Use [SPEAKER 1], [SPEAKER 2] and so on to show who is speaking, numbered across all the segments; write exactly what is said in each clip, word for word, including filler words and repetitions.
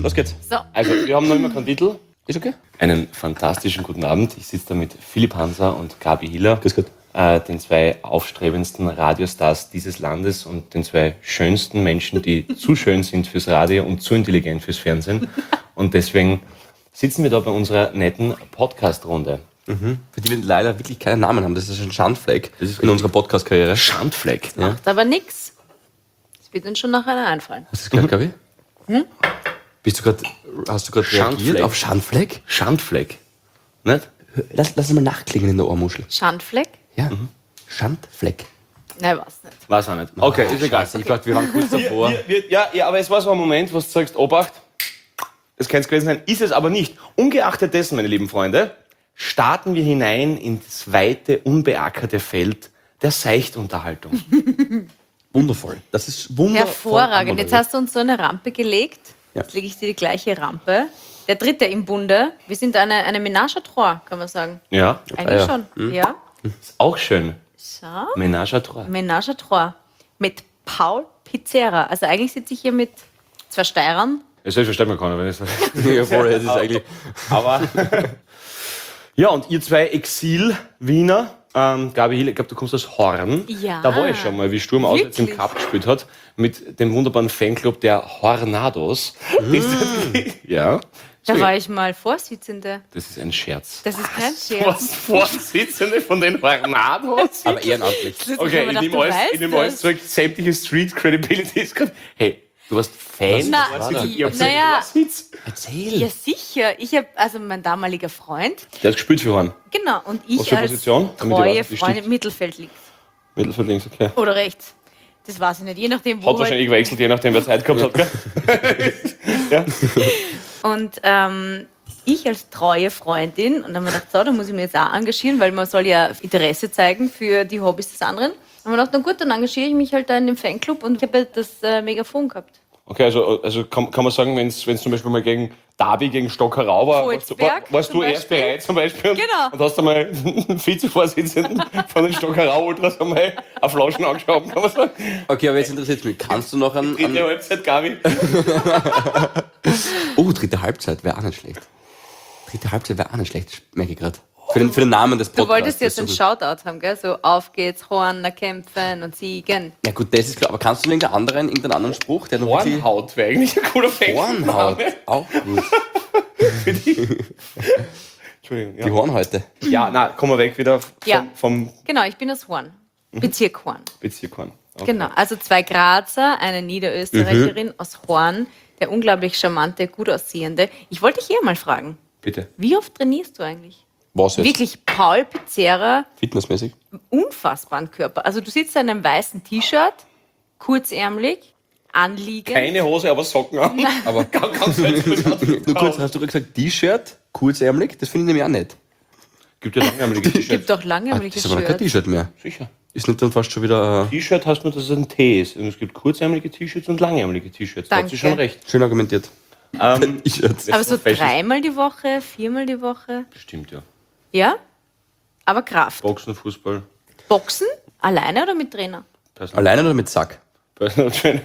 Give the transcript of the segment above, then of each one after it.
[SPEAKER 1] los geht's.
[SPEAKER 2] So.
[SPEAKER 3] Also, wir haben noch immer keinen Titel.
[SPEAKER 1] Ist okay?
[SPEAKER 3] Einen fantastischen guten Abend. Ich sitze da mit Philipp Hanser und Gabi Hiller,
[SPEAKER 1] Grüß Gott.
[SPEAKER 3] äh, den zwei aufstrebendsten Radiostars dieses Landes und den zwei schönsten Menschen, die zu schön sind fürs Radio und zu intelligent fürs Fernsehen. Und deswegen sitzen wir da bei unserer netten Podcast-Runde.
[SPEAKER 1] Mhm. Für die wir leider wirklich keinen Namen haben. Das ist ein Schandfleck in unserer Podcast-Karriere.
[SPEAKER 3] Schandfleck.
[SPEAKER 1] Ja.
[SPEAKER 2] Macht aber nix. Das wird uns schon nachher einfallen.
[SPEAKER 1] Hast du das gehört, Gabi? Hm? Bist du grad, hast du gerade reagiert
[SPEAKER 3] Schandfleck.
[SPEAKER 1] auf Schandfleck?
[SPEAKER 3] Schandfleck. Nicht?
[SPEAKER 1] Lass, lass es mal nachklingen in der Ohrmuschel.
[SPEAKER 2] Schandfleck?
[SPEAKER 1] Ja? Schandfleck.
[SPEAKER 2] Nein, was nicht.
[SPEAKER 3] Weiß auch nicht. Okay, ist egal.
[SPEAKER 1] Scheiße, ich dachte, wir waren kurz davor.
[SPEAKER 3] Wir, wir, ja, ja, aber es war so ein Moment, wo du sagst, Obacht, das kann es gewesen sein, ist es aber nicht. Ungeachtet dessen, meine lieben Freunde, starten wir hinein ins weite, unbeackerte Feld der Seichtunterhaltung.
[SPEAKER 1] Wundervoll. Das ist wundervoll.
[SPEAKER 2] Hervorragend. Jetzt hast du uns so eine Rampe gelegt.
[SPEAKER 1] Ja.
[SPEAKER 2] Jetzt lege ich dir die gleiche Rampe. Der dritte im Bunde. Wir sind eine, eine Ménage à trois, kann man sagen.
[SPEAKER 3] Ja,
[SPEAKER 2] Eigentlich
[SPEAKER 1] ja.
[SPEAKER 2] schon. Ja.
[SPEAKER 3] ist auch schön.
[SPEAKER 2] So.
[SPEAKER 3] Ménage à trois.
[SPEAKER 2] Ménage à trois. Mit Paul Pizzerra. Also eigentlich sitze ich hier mit zwei Steirern.
[SPEAKER 3] Das versteht man keiner, wenn ich sage.
[SPEAKER 1] Ja, voll, das ist eigentlich...
[SPEAKER 3] Aber ja, und ihr zwei Exil-Wiener, ähm, Gabi Hiller, ich glaube, du kommst aus Horn.
[SPEAKER 2] Ja.
[SPEAKER 3] Da war ich schon mal, wie Sturm aus jetzt im
[SPEAKER 2] Wirklich?
[SPEAKER 3] Cup gespielt hat, mit dem wunderbaren Fanclub der Hornados. Ja.
[SPEAKER 2] Da
[SPEAKER 3] So,
[SPEAKER 2] war ich mal Vorsitzende.
[SPEAKER 3] das ist ein Scherz.
[SPEAKER 2] Das ist kein
[SPEAKER 3] Was?
[SPEAKER 2] Scherz.
[SPEAKER 3] Vorsitzende von den Hornados?
[SPEAKER 1] Aber ehrenamtlich.
[SPEAKER 2] Das ist
[SPEAKER 3] Okay,
[SPEAKER 2] aber
[SPEAKER 3] ich
[SPEAKER 2] gedacht,
[SPEAKER 3] nehme
[SPEAKER 2] du
[SPEAKER 3] alles,
[SPEAKER 2] weißt
[SPEAKER 3] ich nehme alles
[SPEAKER 2] das.
[SPEAKER 3] zurück. Sämtliche Street Credibility ist gerade. Hey, du warst Fan?
[SPEAKER 2] Na,
[SPEAKER 3] Du warst
[SPEAKER 1] da?
[SPEAKER 3] jetzt- ihr habt
[SPEAKER 2] naja.
[SPEAKER 3] gesagt, was?
[SPEAKER 1] Erzähl.
[SPEAKER 2] Ja, sicher. Ich habe, also mein damaliger Freund,
[SPEAKER 3] Der hat gespielt für Horn.
[SPEAKER 2] genau, und
[SPEAKER 3] Was
[SPEAKER 2] ich
[SPEAKER 3] für
[SPEAKER 2] als
[SPEAKER 3] Position? Damit ich
[SPEAKER 2] treue
[SPEAKER 3] weiß, wie
[SPEAKER 2] Freundin
[SPEAKER 3] stimmt.
[SPEAKER 2] Mittelfeld links.
[SPEAKER 3] Mittelfeld links, okay.
[SPEAKER 2] Oder rechts. Das weiß ich nicht, je nachdem, wo
[SPEAKER 3] Hat
[SPEAKER 2] halt.
[SPEAKER 3] wahrscheinlich gewechselt, je nachdem, wer Zeit gehabt hat. Gell? ja.
[SPEAKER 2] Und ähm, ich als treue Freundin, und dann haben wir gedacht, so, da muss ich mich jetzt auch engagieren, weil man soll ja Interesse zeigen für die Hobbys des anderen. Dann haben wir gedacht, na gut, dann engagiere ich mich halt da in dem Fanclub und ich habe halt das äh, Megafon gehabt.
[SPEAKER 3] Okay, also, also kann, kann man sagen, wenn es zum Beispiel mal gegen Derby, gegen Stockerau war, warst, du- war,
[SPEAKER 2] Volzberg
[SPEAKER 3] warst du
[SPEAKER 2] zum
[SPEAKER 3] erst
[SPEAKER 2] Beispiel.
[SPEAKER 3] bereit zum Beispiel und,
[SPEAKER 2] Genau.
[SPEAKER 3] und hast einmal den Vizevorsitzenden von den Stockerau-Ultras einmal auf Flaschen angeschaut, kann man sagen.
[SPEAKER 1] Okay, aber jetzt interessiert mich. Kannst du noch einen...
[SPEAKER 3] Dritte
[SPEAKER 1] einen
[SPEAKER 3] Halbzeit, Gabi.
[SPEAKER 1] oh, dritte Halbzeit wäre auch nicht schlecht. Dritte Halbzeit wäre auch nicht schlecht, merke ich gerade. Für den, für den Namen des
[SPEAKER 2] Du
[SPEAKER 1] Podcasts.
[SPEAKER 2] wolltest jetzt einen Shoutout haben, gell? So, auf geht's, Horner kämpfen und siegen.
[SPEAKER 1] Ja gut, das ist klar. Aber kannst du irgendeinen anderen, irgendeinen anderen Spruch, der noch wirklich...
[SPEAKER 3] Hornhaut wäre eigentlich ein cooler
[SPEAKER 1] Hornhaut.
[SPEAKER 3] Fanclub-Name.
[SPEAKER 1] Auch gut.
[SPEAKER 3] Entschuldigung.
[SPEAKER 1] Die
[SPEAKER 3] Ja,
[SPEAKER 1] Hornhäute.
[SPEAKER 3] ja na, kommen wir weg wieder vom,
[SPEAKER 2] Ja.
[SPEAKER 3] vom
[SPEAKER 2] Genau, ich bin aus Horn. Bezirk Horn.
[SPEAKER 3] Bezirk Horn. Okay.
[SPEAKER 2] Genau, also zwei Grazer, eine Niederösterreicherin aus Horn, der unglaublich charmante, gut aussehende. Ich wollte dich hier mal fragen,
[SPEAKER 3] Bitte.
[SPEAKER 2] wie oft trainierst du eigentlich?
[SPEAKER 1] Was jetzt?
[SPEAKER 2] Wirklich, Paul Pizzerra,
[SPEAKER 1] Fitnessmäßig?
[SPEAKER 2] unfassbaren Körper. Also du sitzt in einem weißen T-Shirt, kurzärmelig, anliegend.
[SPEAKER 3] Keine Hose, aber Socken an.
[SPEAKER 1] Aber
[SPEAKER 3] Ganz, ganz selbstbewusst.
[SPEAKER 1] nur kurz, hast du gerade gesagt, T-Shirt, kurzärmelig? Das finde ich nämlich auch nicht.
[SPEAKER 3] Gibt ja langärmelige
[SPEAKER 2] Es gibt
[SPEAKER 3] T-Shirts.
[SPEAKER 2] doch
[SPEAKER 1] Ah,
[SPEAKER 2] langärmelige
[SPEAKER 1] das ist aber kein
[SPEAKER 2] Shirts.
[SPEAKER 1] T-Shirt mehr.
[SPEAKER 3] Sicher.
[SPEAKER 1] Ist nicht dann fast schon wieder...
[SPEAKER 3] T-Shirt heißt nur, dass es ein T ist. Und es gibt kurzärmelige T-Shirts und langärmelige T-Shirts. Da hat sie
[SPEAKER 2] Danke.
[SPEAKER 3] schon recht.
[SPEAKER 1] Äh, schön argumentiert.
[SPEAKER 3] Ähm,
[SPEAKER 1] T-Shirts.
[SPEAKER 2] Aber so
[SPEAKER 3] Fashion-
[SPEAKER 2] dreimal die Woche, viermal die Woche.
[SPEAKER 3] Stimmt, ja.
[SPEAKER 2] Ja? Aber Kraft.
[SPEAKER 3] Boxen, Fußball,
[SPEAKER 2] Boxen? Alleine oder mit Trainer?
[SPEAKER 3] Personal,
[SPEAKER 1] Alleine oder mit Sack?
[SPEAKER 3] Personal Trainer.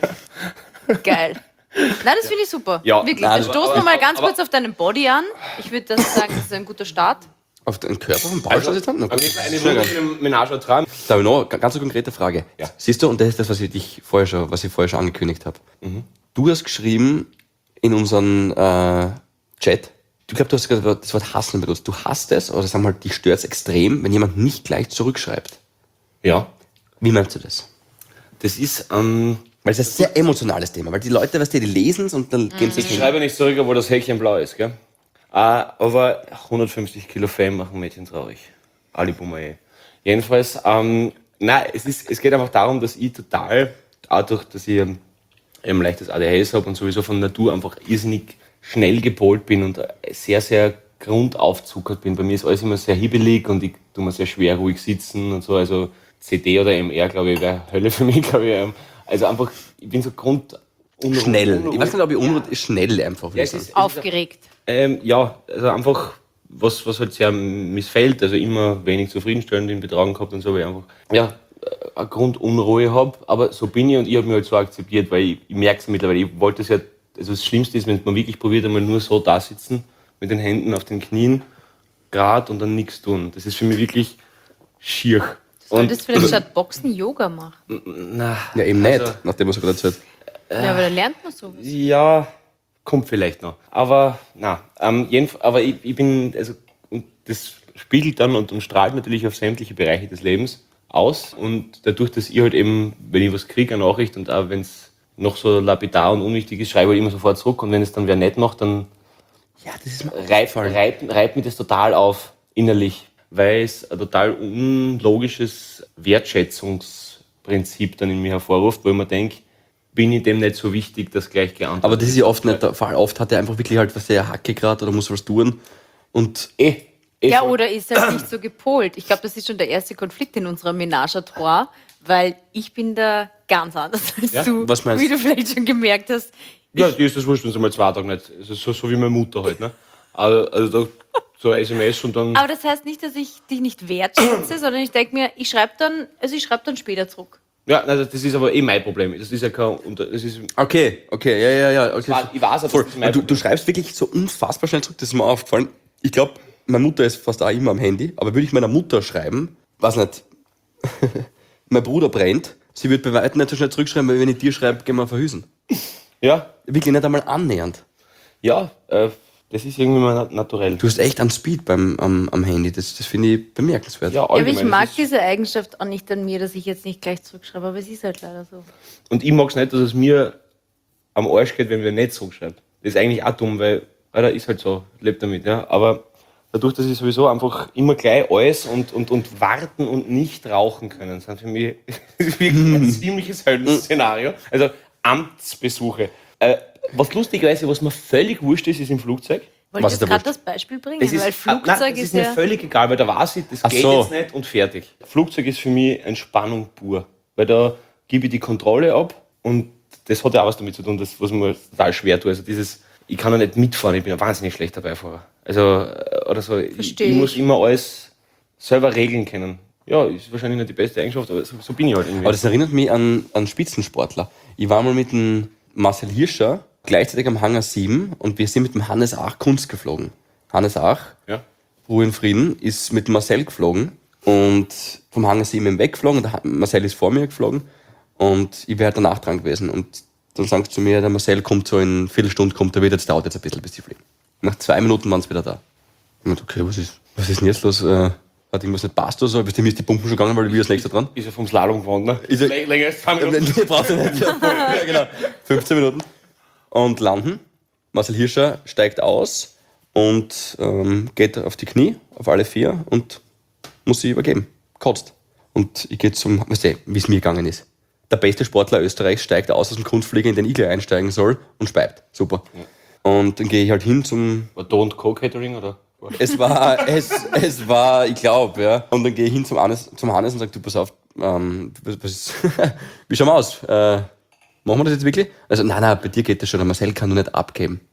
[SPEAKER 2] Geil. Nein, das finde ich super.
[SPEAKER 3] Ja.
[SPEAKER 2] Wirklich.
[SPEAKER 1] Nein,
[SPEAKER 2] Dann
[SPEAKER 1] aber-
[SPEAKER 2] stoßen wir mal ganz
[SPEAKER 3] aber-
[SPEAKER 2] kurz auf deinen Body an. Ich würde das sagen, das ist ein guter Start.
[SPEAKER 1] Auf den Körper von Paul also, jetzt haben? Na gut,
[SPEAKER 3] Eine
[SPEAKER 1] das ist schön.
[SPEAKER 3] wunderschöne Menage à trois.
[SPEAKER 1] Da habe ich noch eine ganz eine konkrete Frage.
[SPEAKER 3] Ja.
[SPEAKER 1] Siehst du, und das ist das, was ich dich vorher schon, was ich vorher schon angekündigt habe. Du hast geschrieben in unseren äh, Chat, ich glaube, du hast gerade das Wort hassen benutzt. Du hasst es, oder sagen wir mal, dich stört es extrem, wenn jemand nicht gleich zurückschreibt.
[SPEAKER 3] Ja.
[SPEAKER 1] Wie meinst du das?
[SPEAKER 3] Das ist, ähm,
[SPEAKER 1] Weil es ist ein sehr emotionales Thema, weil die Leute, weißt du, die lesen es und dann gehen sie
[SPEAKER 3] ich schreibe nicht zurück, obwohl das Häkchen blau ist, gell? Äh, aber hundertfumfzig Kilo Fame machen Mädchen traurig. Ali Boumaier. Jedenfalls, ähm, nein, es, ist, es geht einfach darum, dass ich total, auch durch, dass ich ähm, eben leichtes A D H S habe und sowieso von Natur einfach irrsinnig schnell gepolt bin und sehr, sehr grundaufzuckert bin. Bei mir ist alles immer sehr hibbelig und ich tue mir sehr schwer ruhig sitzen und so. Also C D oder M R, glaube ich, wäre Hölle für mich, glaube ich. Ähm, Also einfach, ich bin so grund... unruhig-
[SPEAKER 1] Schnell.
[SPEAKER 3] unruhig.
[SPEAKER 1] Ich weiß nicht, ob ich unruhig ist, schnell einfach.
[SPEAKER 3] Ja,
[SPEAKER 1] würde
[SPEAKER 3] es
[SPEAKER 1] ich
[SPEAKER 3] ist,
[SPEAKER 1] sagen.
[SPEAKER 2] Aufgeregt.
[SPEAKER 3] Ähm, ja, also einfach, was, was halt sehr missfällt, also immer wenig zufriedenstellend in Betragen gehabt und so, weil ich einfach, ja, eine Grundunruhe habe, aber so bin ich und ich habe mich halt so akzeptiert, weil ich, ich merke es mittlerweile, ich wollte es ja also das Schlimmste ist, wenn man wirklich probiert, einmal nur so da sitzen, mit den Händen auf den Knien, gerade und dann nichts tun. Das ist für mich wirklich schier.
[SPEAKER 2] Du solltest vielleicht statt Boxen Yoga machen.
[SPEAKER 3] Na,
[SPEAKER 1] Ja, eben
[SPEAKER 3] also,
[SPEAKER 1] nicht, nachdem was du gerade erzählt.
[SPEAKER 2] Ja, aber da lernt man sowas.
[SPEAKER 3] Ja, kommt vielleicht noch. Aber, na, ähm, jedenfalls, aber ich, ich bin, also, und das spiegelt dann und, und strahlt natürlich auf sämtliche Bereiche des Lebens aus. Und dadurch, dass ich halt eben, wenn ich was kriege, eine Nachricht und auch wenn es noch so lapidar und unwichtig ist, schreibe ich immer sofort zurück. Und wenn es dann wer nicht macht, dann
[SPEAKER 1] Ja, das ist mir
[SPEAKER 3] reibt, reibt, reibt mich das total auf, innerlich. Weil es ein total unlogisches Wertschätzungsprinzip dann in mir hervorruft, wo ich mir denke, bin ich dem nicht so wichtig, dass gleich geantwortet
[SPEAKER 1] Aber das ist ja oft nicht der Fall. Oft hat er einfach wirklich halt was der Hacke gerade oder muss was tun. Und
[SPEAKER 3] Eh, eh
[SPEAKER 2] Ja,
[SPEAKER 3] voll.
[SPEAKER 2] oder ist er nicht so gepolt? Ich glaube, das ist schon der erste Konflikt in unserer Ménage à Trois, weil ich bin da ganz anders als
[SPEAKER 3] Ja?
[SPEAKER 2] du,
[SPEAKER 1] Was meinst
[SPEAKER 2] wie du vielleicht schon gemerkt hast.
[SPEAKER 3] Ja, die ist das wurscht, wenn sie mal zwei Tage nicht. Also so, so wie meine Mutter halt, ne? Also, also da, so ein S M S und dann.
[SPEAKER 2] Aber das heißt nicht, dass ich dich nicht wertschätze, sondern ich denke mir, ich schreibe dann, also ich schreibe dann später zurück.
[SPEAKER 3] Ja, nein, das ist aber eh mein Problem. Das ist ja kein. Unter- Das ist,
[SPEAKER 1] okay, okay, ja, ja, ja. Okay.
[SPEAKER 3] war- ich weiß, aber
[SPEAKER 1] Voll.
[SPEAKER 3] das ist mein
[SPEAKER 1] du, du
[SPEAKER 3] Problem.
[SPEAKER 1] schreibst wirklich so unfassbar schnell zurück, das ist mir aufgefallen. Ich glaube, meine Mutter ist fast auch immer am Handy, aber würde ich meiner Mutter schreiben, weiß nicht, mein Bruder brennt, sie wird bei weitem nicht so schnell zurückschreiben, weil wenn ich dir schreibe, gehen wir verhüsen.
[SPEAKER 3] ja,
[SPEAKER 1] Wirklich nicht einmal annähernd.
[SPEAKER 3] ja, äh, das ist irgendwie mal nat- naturell.
[SPEAKER 1] Du hast echt einen Speed beim, am, am Handy, das, das finde ich bemerkenswert.
[SPEAKER 3] Ja,
[SPEAKER 2] Ja, aber ich
[SPEAKER 3] allgemein,
[SPEAKER 2] mag
[SPEAKER 3] das ist-
[SPEAKER 2] diese Eigenschaft auch nicht an mir, dass ich jetzt nicht gleich zurückschreibe, aber es ist halt leider so.
[SPEAKER 3] Und ich mag es nicht, dass es mir am Arsch geht, wenn wir nicht zurückschreiben. Das ist eigentlich auch dumm, weil, Alter, ist halt so, lebt damit, ja. Aber dadurch, dass ich sowieso einfach immer gleich alles und, und, und warten und nicht rauchen können, sind für mich wirklich ein ziemliches Höllenszenario. Also Amtsbesuche. Äh, was lustigerweise, was mir völlig wurscht ist, ist im Flugzeug.
[SPEAKER 2] Wollte
[SPEAKER 1] Was
[SPEAKER 2] ich
[SPEAKER 1] ist der
[SPEAKER 2] jetzt gerade
[SPEAKER 1] Wurscht?
[SPEAKER 2] das Beispiel bringen?
[SPEAKER 3] Es ist,
[SPEAKER 2] Weil
[SPEAKER 3] ah,
[SPEAKER 2] Flugzeug
[SPEAKER 3] nein, das
[SPEAKER 2] ist,
[SPEAKER 3] ist mir
[SPEAKER 2] ja...
[SPEAKER 3] völlig egal, weil da weiß ich, das
[SPEAKER 1] Ach
[SPEAKER 3] geht
[SPEAKER 1] so.
[SPEAKER 3] jetzt nicht und fertig. Flugzeug ist für mich Entspannung pur, weil da gebe ich die Kontrolle ab und das hat ja auch was damit zu tun, das, was mir total schwer tut. Also dieses, ich kann ja nicht mitfahren, ich bin ein wahnsinnig schlechter Beifahrer. Also, äh, oder so, ich,
[SPEAKER 2] Versteh
[SPEAKER 3] ich muss
[SPEAKER 2] ich.
[SPEAKER 3] immer alles selber regeln können. Ja, ist wahrscheinlich nicht die beste Eigenschaft, aber so, so bin ich halt irgendwie.
[SPEAKER 1] Aber das erinnert mich an, an Spitzensportler. Ich war mal mit dem Marcel Hirscher gleichzeitig am Hangar sieben und wir sind mit dem Hannes Ach Kunst geflogen. Hannes Ach,
[SPEAKER 3] ja.
[SPEAKER 1] Ruhe in Frieden, ist mit Marcel geflogen und vom Hangar sieben eben weggeflogen. Der Ha- Marcel ist vor mir geflogen und ich wäre halt danach dran gewesen. Und dann sagst du zu mir, der Marcel kommt so in Viertelstunde, kommt er wieder, das dauert jetzt ein bisschen, bis die fliegen. Nach zwei Minuten waren sie wieder da. Ich meinte, okay, was ist, was ist denn jetzt los? Äh, hat irgendwas nicht passt oder so? Bestimmt ist die Pumpen schon gegangen, weil wir als nächster dran.
[SPEAKER 3] Ist er vom Slalom gefahren, ne?
[SPEAKER 1] Ist er-
[SPEAKER 3] Lä- länger als zwei Minuten.
[SPEAKER 1] Nee, brauchst du nicht. Ja, voll. Ja, genau. fünfzehn Minuten. Und landen. Marcel Hirscher steigt aus und ähm, geht auf die Knie, auf alle vier und muss sich übergeben. Kotzt. Und ich gehe zum, weißt du, wie es mir gegangen ist. Der beste Sportler Österreichs steigt aus aus dem Kunstflieger, in den ich gleich einsteigen soll und speibt. Super. Und dann gehe ich halt hin zum,
[SPEAKER 3] War Don't Co Catering oder?
[SPEAKER 1] es war, es, es war, ich glaube, ja. Und dann gehe ich hin zum Hannes, zum Hannes und sage, du, pass auf, ähm, was, was ist, wie schauen wir aus? Äh, machen wir das jetzt wirklich? Also, nein, nein, bei dir geht das schon, der Marcel kann nur nicht abgeben.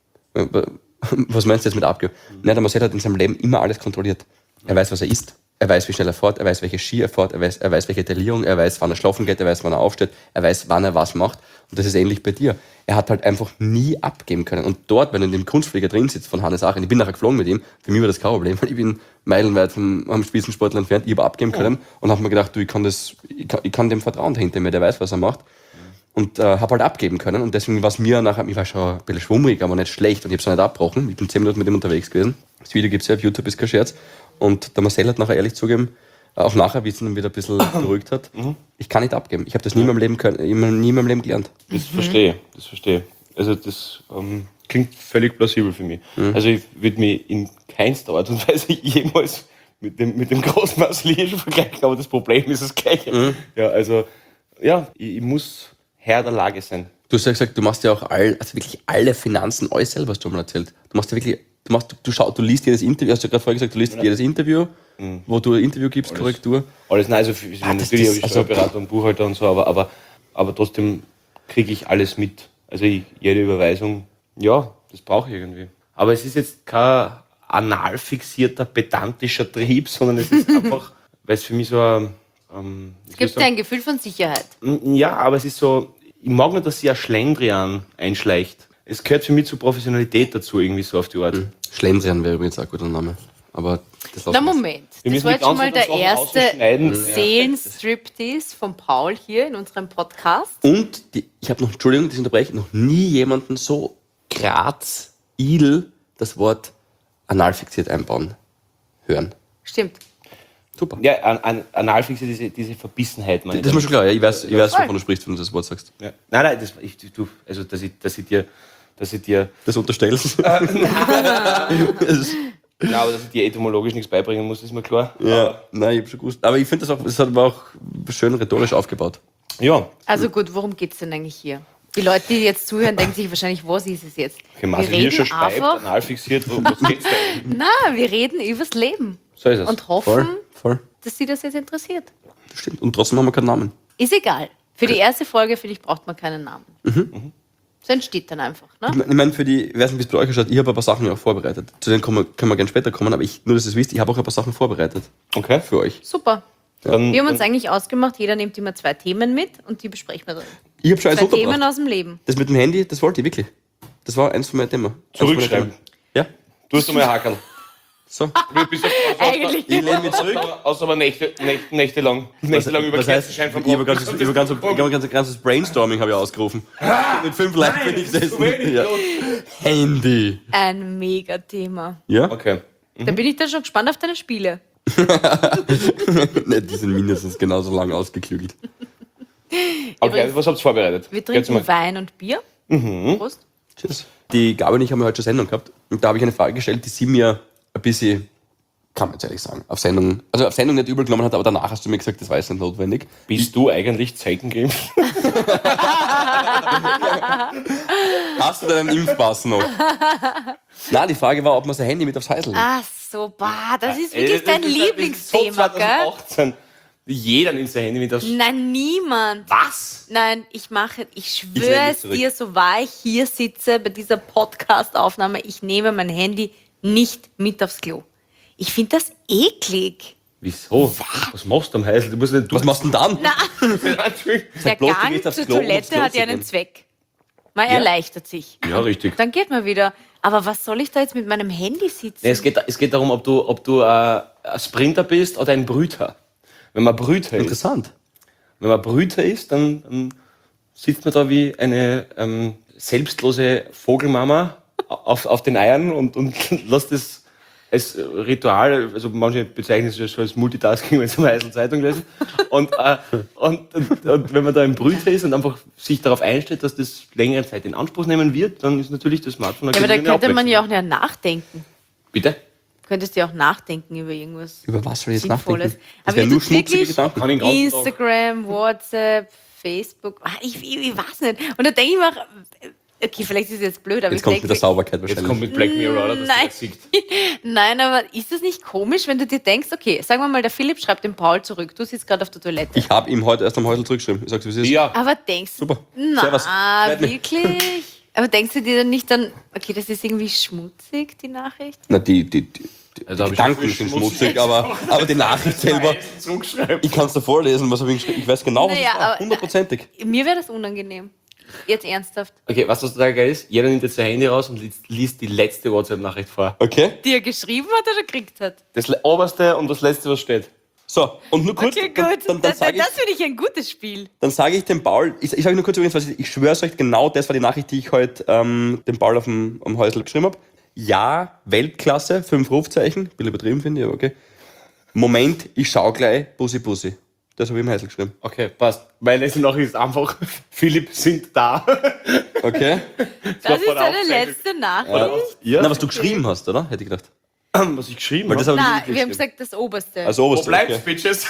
[SPEAKER 1] Was meinst du jetzt mit abgeben? Nein, der Marcel hat in seinem Leben immer alles kontrolliert. Er weiß, was er isst. Er weiß, wie schnell er fährt, er weiß, welche Ski er fährt, er weiß, er weiß, welche Taillierung, er weiß, wann er schlafen geht, er weiß, wann er aufsteht, er weiß, wann er was macht. Und das ist ähnlich bei dir. Er hat halt einfach nie abgeben können. Und dort, wenn du in dem Kunstflieger drin sitzt von Hannes Aachen, ich bin nachher geflogen mit ihm, für mich war das kein Problem, weil ich bin meilenweit vom, vom Spitzensportler entfernt, ich habe abgeben können und habe mir gedacht, du, ich kann, das, ich, kann, ich kann dem vertrauen hinter mir, der weiß, was er macht. Und äh, habe halt abgeben können. Und deswegen war es mir nachher, ich war schon ein bisschen schwummrig, aber nicht schlecht. Und ich habe es auch nicht abgebrochen. Ich bin zehn Minuten mit ihm unterwegs gewesen. Das Video gibt es ja auf YouTube, ist kein Scherz. Und der Marcel hat nachher ehrlich zugegeben, auch nachher, wie es ihn dann wieder ein bisschen beruhigt hat, ich kann nicht abgeben. Ich habe das nie in meinem Leben, können, immer, nie in meinem Leben gelernt.
[SPEAKER 3] Das verstehe, das verstehe. Also das ähm, klingt völlig plausibel für mich. Also ich würde mich in keinster Art und Weise jemals mit dem, mit dem großen Marcel Hirscher vergleichen, aber das Problem ist das gleiche. Ja, also ja, ich, ich muss Herr der Lage sein.
[SPEAKER 1] Du hast ja gesagt, du machst ja auch all, also wirklich alle Finanzen, alles selber, hast du mal erzählt. Du machst ja wirklich, du machst, du, du, schau, du liest jedes Interview, hast du ja gerade vorher gesagt, du liest jedes Interview, wo du ein Interview gibst, Korrektur.
[SPEAKER 3] Alles, nein, also für, ich meine,
[SPEAKER 1] das-
[SPEAKER 3] natürlich
[SPEAKER 1] das-
[SPEAKER 3] habe ich
[SPEAKER 1] also-
[SPEAKER 3] Steuerberater und Buchhalter und so, aber, aber, aber trotzdem kriege ich alles mit. Also ich, jede Überweisung, ja, das brauche ich irgendwie. Aber es ist jetzt kein anal fixierter, pedantischer Trieb, sondern es ist einfach, weil es für mich so ein... Ähm,
[SPEAKER 2] Es gibt dir ein Gefühl von Sicherheit.
[SPEAKER 3] Ja, aber es ist so, ich mag nicht, dass sich ein Schlendrian einschleicht. es gehört für mich zur Professionalität dazu, irgendwie so auf die Art.
[SPEAKER 1] Schlendrian wäre übrigens auch ein guter Name. Aber das
[SPEAKER 2] Na
[SPEAKER 1] lassen wir.
[SPEAKER 2] Moment,
[SPEAKER 3] Wir
[SPEAKER 2] das
[SPEAKER 3] müssen
[SPEAKER 2] war
[SPEAKER 3] die
[SPEAKER 2] jetzt schon mal
[SPEAKER 3] ganzen
[SPEAKER 2] der
[SPEAKER 3] Sachen ausschneiden.
[SPEAKER 2] erste Seelenstriptease von Paul hier in unserem Podcast.
[SPEAKER 1] Und die, ich habe noch, Entschuldigung, das unterbreche, noch nie jemanden so Graz, idel das Wort analfixiert einbauen hören.
[SPEAKER 2] Stimmt.
[SPEAKER 1] Super.
[SPEAKER 3] Ja, an, an, Analfixe, diese, diese Verbissenheit, meine ich.
[SPEAKER 1] Das ist mir schon klar, ja. Ich weiß, ich weiß
[SPEAKER 2] Voll.
[SPEAKER 1] wovon du sprichst, wenn du das Wort sagst.
[SPEAKER 3] Ja. Nein, nein, das, ich, du, also, dass ich, dass ich dir, dass ich dir,
[SPEAKER 1] Das unterstellst.
[SPEAKER 3] ja, aber dass ich dir etymologisch nichts beibringen muss, ist mir klar.
[SPEAKER 1] Ja, nein, ich hab schon gewusst. Aber ich finde das auch, das hat aber auch schön rhetorisch aufgebaut.
[SPEAKER 3] Ja.
[SPEAKER 2] Also gut, worum geht es denn eigentlich hier? Die Leute, die jetzt zuhören, denken sich wahrscheinlich, was ist es jetzt?
[SPEAKER 3] Okay, Marcel Hirscher speibt,
[SPEAKER 2] einfach,
[SPEAKER 3] analfixiert, wo- was geht's da?
[SPEAKER 2] na, wir reden übers Leben
[SPEAKER 3] So ist es.
[SPEAKER 2] und hoffen,
[SPEAKER 1] voll.
[SPEAKER 2] dass sie das jetzt interessiert.
[SPEAKER 1] Das stimmt. Und trotzdem haben wir keinen Namen.
[SPEAKER 2] Ist egal. Für die erste Folge, finde ich, braucht man keinen Namen.
[SPEAKER 3] Mhm.
[SPEAKER 2] So entsteht dann einfach.
[SPEAKER 1] Ich
[SPEAKER 2] Ne?
[SPEAKER 1] meine, ich mein, für die, ich weiß nicht, wie es bei euch ausschaut, ich habe ein paar Sachen ja auch vorbereitet. Zu denen können wir, können wir gerne später kommen, aber ich, nur, dass ihr es wisst, ich habe auch ein paar Sachen vorbereitet.
[SPEAKER 3] Okay.
[SPEAKER 1] Für euch.
[SPEAKER 2] Super.
[SPEAKER 3] Dann,
[SPEAKER 2] Wir haben uns
[SPEAKER 3] dann,
[SPEAKER 2] eigentlich ausgemacht, jeder nimmt immer zwei Themen mit und die besprechen wir dann.
[SPEAKER 1] Ich habe schon eins
[SPEAKER 2] Zwei Themen
[SPEAKER 1] untergebracht.
[SPEAKER 2] aus dem Leben.
[SPEAKER 1] Das mit dem Handy, das wollte ich wirklich. Das war eins von meinen Themen. Eins von meinen
[SPEAKER 3] Zurückschreiben.
[SPEAKER 1] Themen. Ja,
[SPEAKER 3] du hast einmal Hakeln.
[SPEAKER 1] so.
[SPEAKER 3] Du bist auf, aus,
[SPEAKER 2] Eigentlich.
[SPEAKER 1] Ich lehne mich zurück.
[SPEAKER 3] aus aber Nächte, Nächte, Nächte lang. Nächte lang über
[SPEAKER 1] Was heißt, ich
[SPEAKER 3] Kerzenschein
[SPEAKER 1] habe ganz, ich habe ganz, ich habe ganz, ganz, ganzes Brainstorming habe ich ausgerufen. Mit fünf Leuten bin ich gesessen. Ja. Handy.
[SPEAKER 2] Ein Mega-Thema.
[SPEAKER 1] Ja?
[SPEAKER 3] Okay.
[SPEAKER 2] Da bin ich dann schon gespannt auf deine Spiele.
[SPEAKER 1] Ne, die sind mindestens genauso lang ausgeklügelt.
[SPEAKER 3] Okay,
[SPEAKER 2] Übrigens,
[SPEAKER 3] was habt ihr vorbereitet?
[SPEAKER 2] Wir
[SPEAKER 3] Erzähl
[SPEAKER 2] trinken
[SPEAKER 3] mal.
[SPEAKER 2] Wein und Bier. Prost.
[SPEAKER 1] Tschüss. Die Gabi und ich haben ja heute schon Sendung gehabt. Und da habe ich eine Frage gestellt, die sie mir ein bisschen, kann man jetzt ehrlich sagen, auf Sendung, also auf Sendung nicht übel genommen hat, aber danach hast du mir gesagt, das war jetzt nicht notwendig.
[SPEAKER 3] Bist du eigentlich Zeigengeimpft?
[SPEAKER 1] Hast du deinen Impfpass noch? Nein, die Frage war, ob man sein Handy mit aufs Häusl nimmt.
[SPEAKER 2] Ach so, bah, das ist wirklich dein Lieblingsthema, gell?
[SPEAKER 3] zweitausendachtzehn. Jeder nimmt sein Handy mit aufs...
[SPEAKER 2] Nein, niemand.
[SPEAKER 3] Was?
[SPEAKER 2] Nein, ich mache, ich
[SPEAKER 1] lehne
[SPEAKER 2] schwöre
[SPEAKER 1] mich
[SPEAKER 2] es
[SPEAKER 1] zurück.
[SPEAKER 2] dir, so wahr ich hier sitze bei dieser Podcast-Aufnahme, ich nehme mein Handy nicht mit aufs Klo. Ich finde das eklig.
[SPEAKER 3] Wieso? Was machst du am Häusl? Du musst nicht... Du
[SPEAKER 1] Was machst du denn dann?
[SPEAKER 2] Na, der
[SPEAKER 1] bloß, du
[SPEAKER 2] Gang
[SPEAKER 1] gehst aufs
[SPEAKER 2] zur
[SPEAKER 1] Klo, um aufs
[SPEAKER 2] Toilette
[SPEAKER 1] Klo
[SPEAKER 2] hat
[SPEAKER 1] zu
[SPEAKER 2] ja einen
[SPEAKER 1] gehen.
[SPEAKER 2] Zweck. Man erleichtert sich.
[SPEAKER 3] Ja, richtig.
[SPEAKER 2] Dann geht man wieder. Aber was soll ich da jetzt mit meinem Handy sitzen?
[SPEAKER 3] Nee, es, geht, es geht darum, ob du, ob du äh, ein Sprinter bist oder ein Brüter. Wenn man Brüter ist,
[SPEAKER 1] Interessant.
[SPEAKER 3] wenn man Brüter ist, dann ähm, sitzt man da wie eine ähm, selbstlose Vogelmama auf, auf den Eiern und, und lässt das als Ritual, also manche bezeichnen es ja schon als Multitasking, wenn sie mal Eisel Zeitung lesen. Und, äh, und, und, und wenn man da im Brüter ist und einfach sich darauf einstellt, dass das längere Zeit in Anspruch nehmen wird, dann ist natürlich das Smartphone
[SPEAKER 2] Ja, aber da
[SPEAKER 3] eine
[SPEAKER 2] könnte man
[SPEAKER 3] Abwechslung.
[SPEAKER 2] ja auch nicht nachdenken.
[SPEAKER 3] Bitte?
[SPEAKER 2] Könntest du ja auch nachdenken über irgendwas
[SPEAKER 1] Über was soll ich jetzt
[SPEAKER 2] Sinnvolles.
[SPEAKER 1] nachdenken?
[SPEAKER 2] Aber
[SPEAKER 1] Das wären
[SPEAKER 2] ihr
[SPEAKER 1] nur
[SPEAKER 2] tut
[SPEAKER 1] schmutzige
[SPEAKER 2] wirklich
[SPEAKER 1] Gedanken.
[SPEAKER 3] Kann ich den ganzen Tag.
[SPEAKER 2] Instagram, WhatsApp, Facebook. Ah, Ich, ich, ich weiß nicht. Und da denke ich mir auch, okay, vielleicht ist es jetzt blöd, aber
[SPEAKER 1] Jetzt
[SPEAKER 2] ich
[SPEAKER 1] kommt
[SPEAKER 2] denke
[SPEAKER 1] mit der
[SPEAKER 2] mir,
[SPEAKER 1] Sauberkeit
[SPEAKER 3] Jetzt kommt
[SPEAKER 1] wahrscheinlich.
[SPEAKER 3] mit Black Mirror, oder? Dass
[SPEAKER 2] Nein.
[SPEAKER 3] du das siehst.
[SPEAKER 2] Nein, aber ist das nicht komisch, wenn du dir denkst, okay, sagen wir mal, der Philipp schreibt den Paul zurück, du sitzt gerade auf der Toilette.
[SPEAKER 1] Ich habe ihm heute erst am Häusl zurückgeschrieben. Ich sag's, wie es ist.
[SPEAKER 3] Ja.
[SPEAKER 2] Aber denkst du,
[SPEAKER 1] Super.
[SPEAKER 2] na,
[SPEAKER 1] Servus. Freut mich.
[SPEAKER 2] wirklich? Aber denkst du dir dann nicht dann, okay, das ist irgendwie schmutzig, die Nachricht?
[SPEAKER 1] Na, die, die, die, die
[SPEAKER 3] Also hab ich
[SPEAKER 1] Gedanken
[SPEAKER 3] schon
[SPEAKER 1] sind
[SPEAKER 3] schmutzig.
[SPEAKER 1] schmutzig, aber, aber die Nachricht selber,
[SPEAKER 3] Zurückschreiben.
[SPEAKER 1] ich kann es dir vorlesen, was habe ich geschrieben. Ich weiß genau, was
[SPEAKER 2] Naja,
[SPEAKER 1] es war.
[SPEAKER 2] aber-
[SPEAKER 1] Hundertprozentig.
[SPEAKER 2] Mir wäre das unangenehm. Jetzt ernsthaft.
[SPEAKER 3] Okay, was das total geil ist? Jeder nimmt jetzt sein Handy raus und liest, liest die letzte WhatsApp-Nachricht vor.
[SPEAKER 1] Okay?
[SPEAKER 2] Die er geschrieben hat oder gekriegt hat?
[SPEAKER 3] Das le- oberste und das letzte, was steht.
[SPEAKER 1] So, und nur kurz,
[SPEAKER 2] Okay,
[SPEAKER 1] dann,
[SPEAKER 2] gut.
[SPEAKER 1] dann, dann
[SPEAKER 2] das
[SPEAKER 1] sage ich,
[SPEAKER 2] das finde ich ein gutes Spiel.
[SPEAKER 1] dann sag ich dem Paul, ich, ich sage nur kurz übrigens, was ich, ich schwöre euch, genau das war die Nachricht, die ich heute ähm, dem Paul auf dem am Häusl geschrieben habe. Ja, Weltklasse, fünf Rufzeichen, ein bisschen übertrieben finde ich, aber okay. Moment, ich schau gleich, Bussi Bussi. Das habe ich im Häusl geschrieben.
[SPEAKER 3] Okay, passt. Meine letzte Nachricht ist einfach, Philipp sind da.
[SPEAKER 1] Okay?
[SPEAKER 2] Das ist
[SPEAKER 3] von
[SPEAKER 2] seine
[SPEAKER 3] Aufzeichnung.
[SPEAKER 2] letzte Nachricht.
[SPEAKER 3] Ja,
[SPEAKER 1] Na, was du geschrieben hast, oder? Hätte ich gedacht.
[SPEAKER 3] was ich geschrieben
[SPEAKER 1] Weil das
[SPEAKER 3] habe.
[SPEAKER 1] habe ich
[SPEAKER 2] Nein,
[SPEAKER 1] nicht
[SPEAKER 2] wir haben
[SPEAKER 1] geschrieben.
[SPEAKER 2] gesagt, das oberste.
[SPEAKER 1] Also
[SPEAKER 3] Wo
[SPEAKER 1] oberste.
[SPEAKER 3] bleibt's,
[SPEAKER 1] Okay.
[SPEAKER 3] Bitches?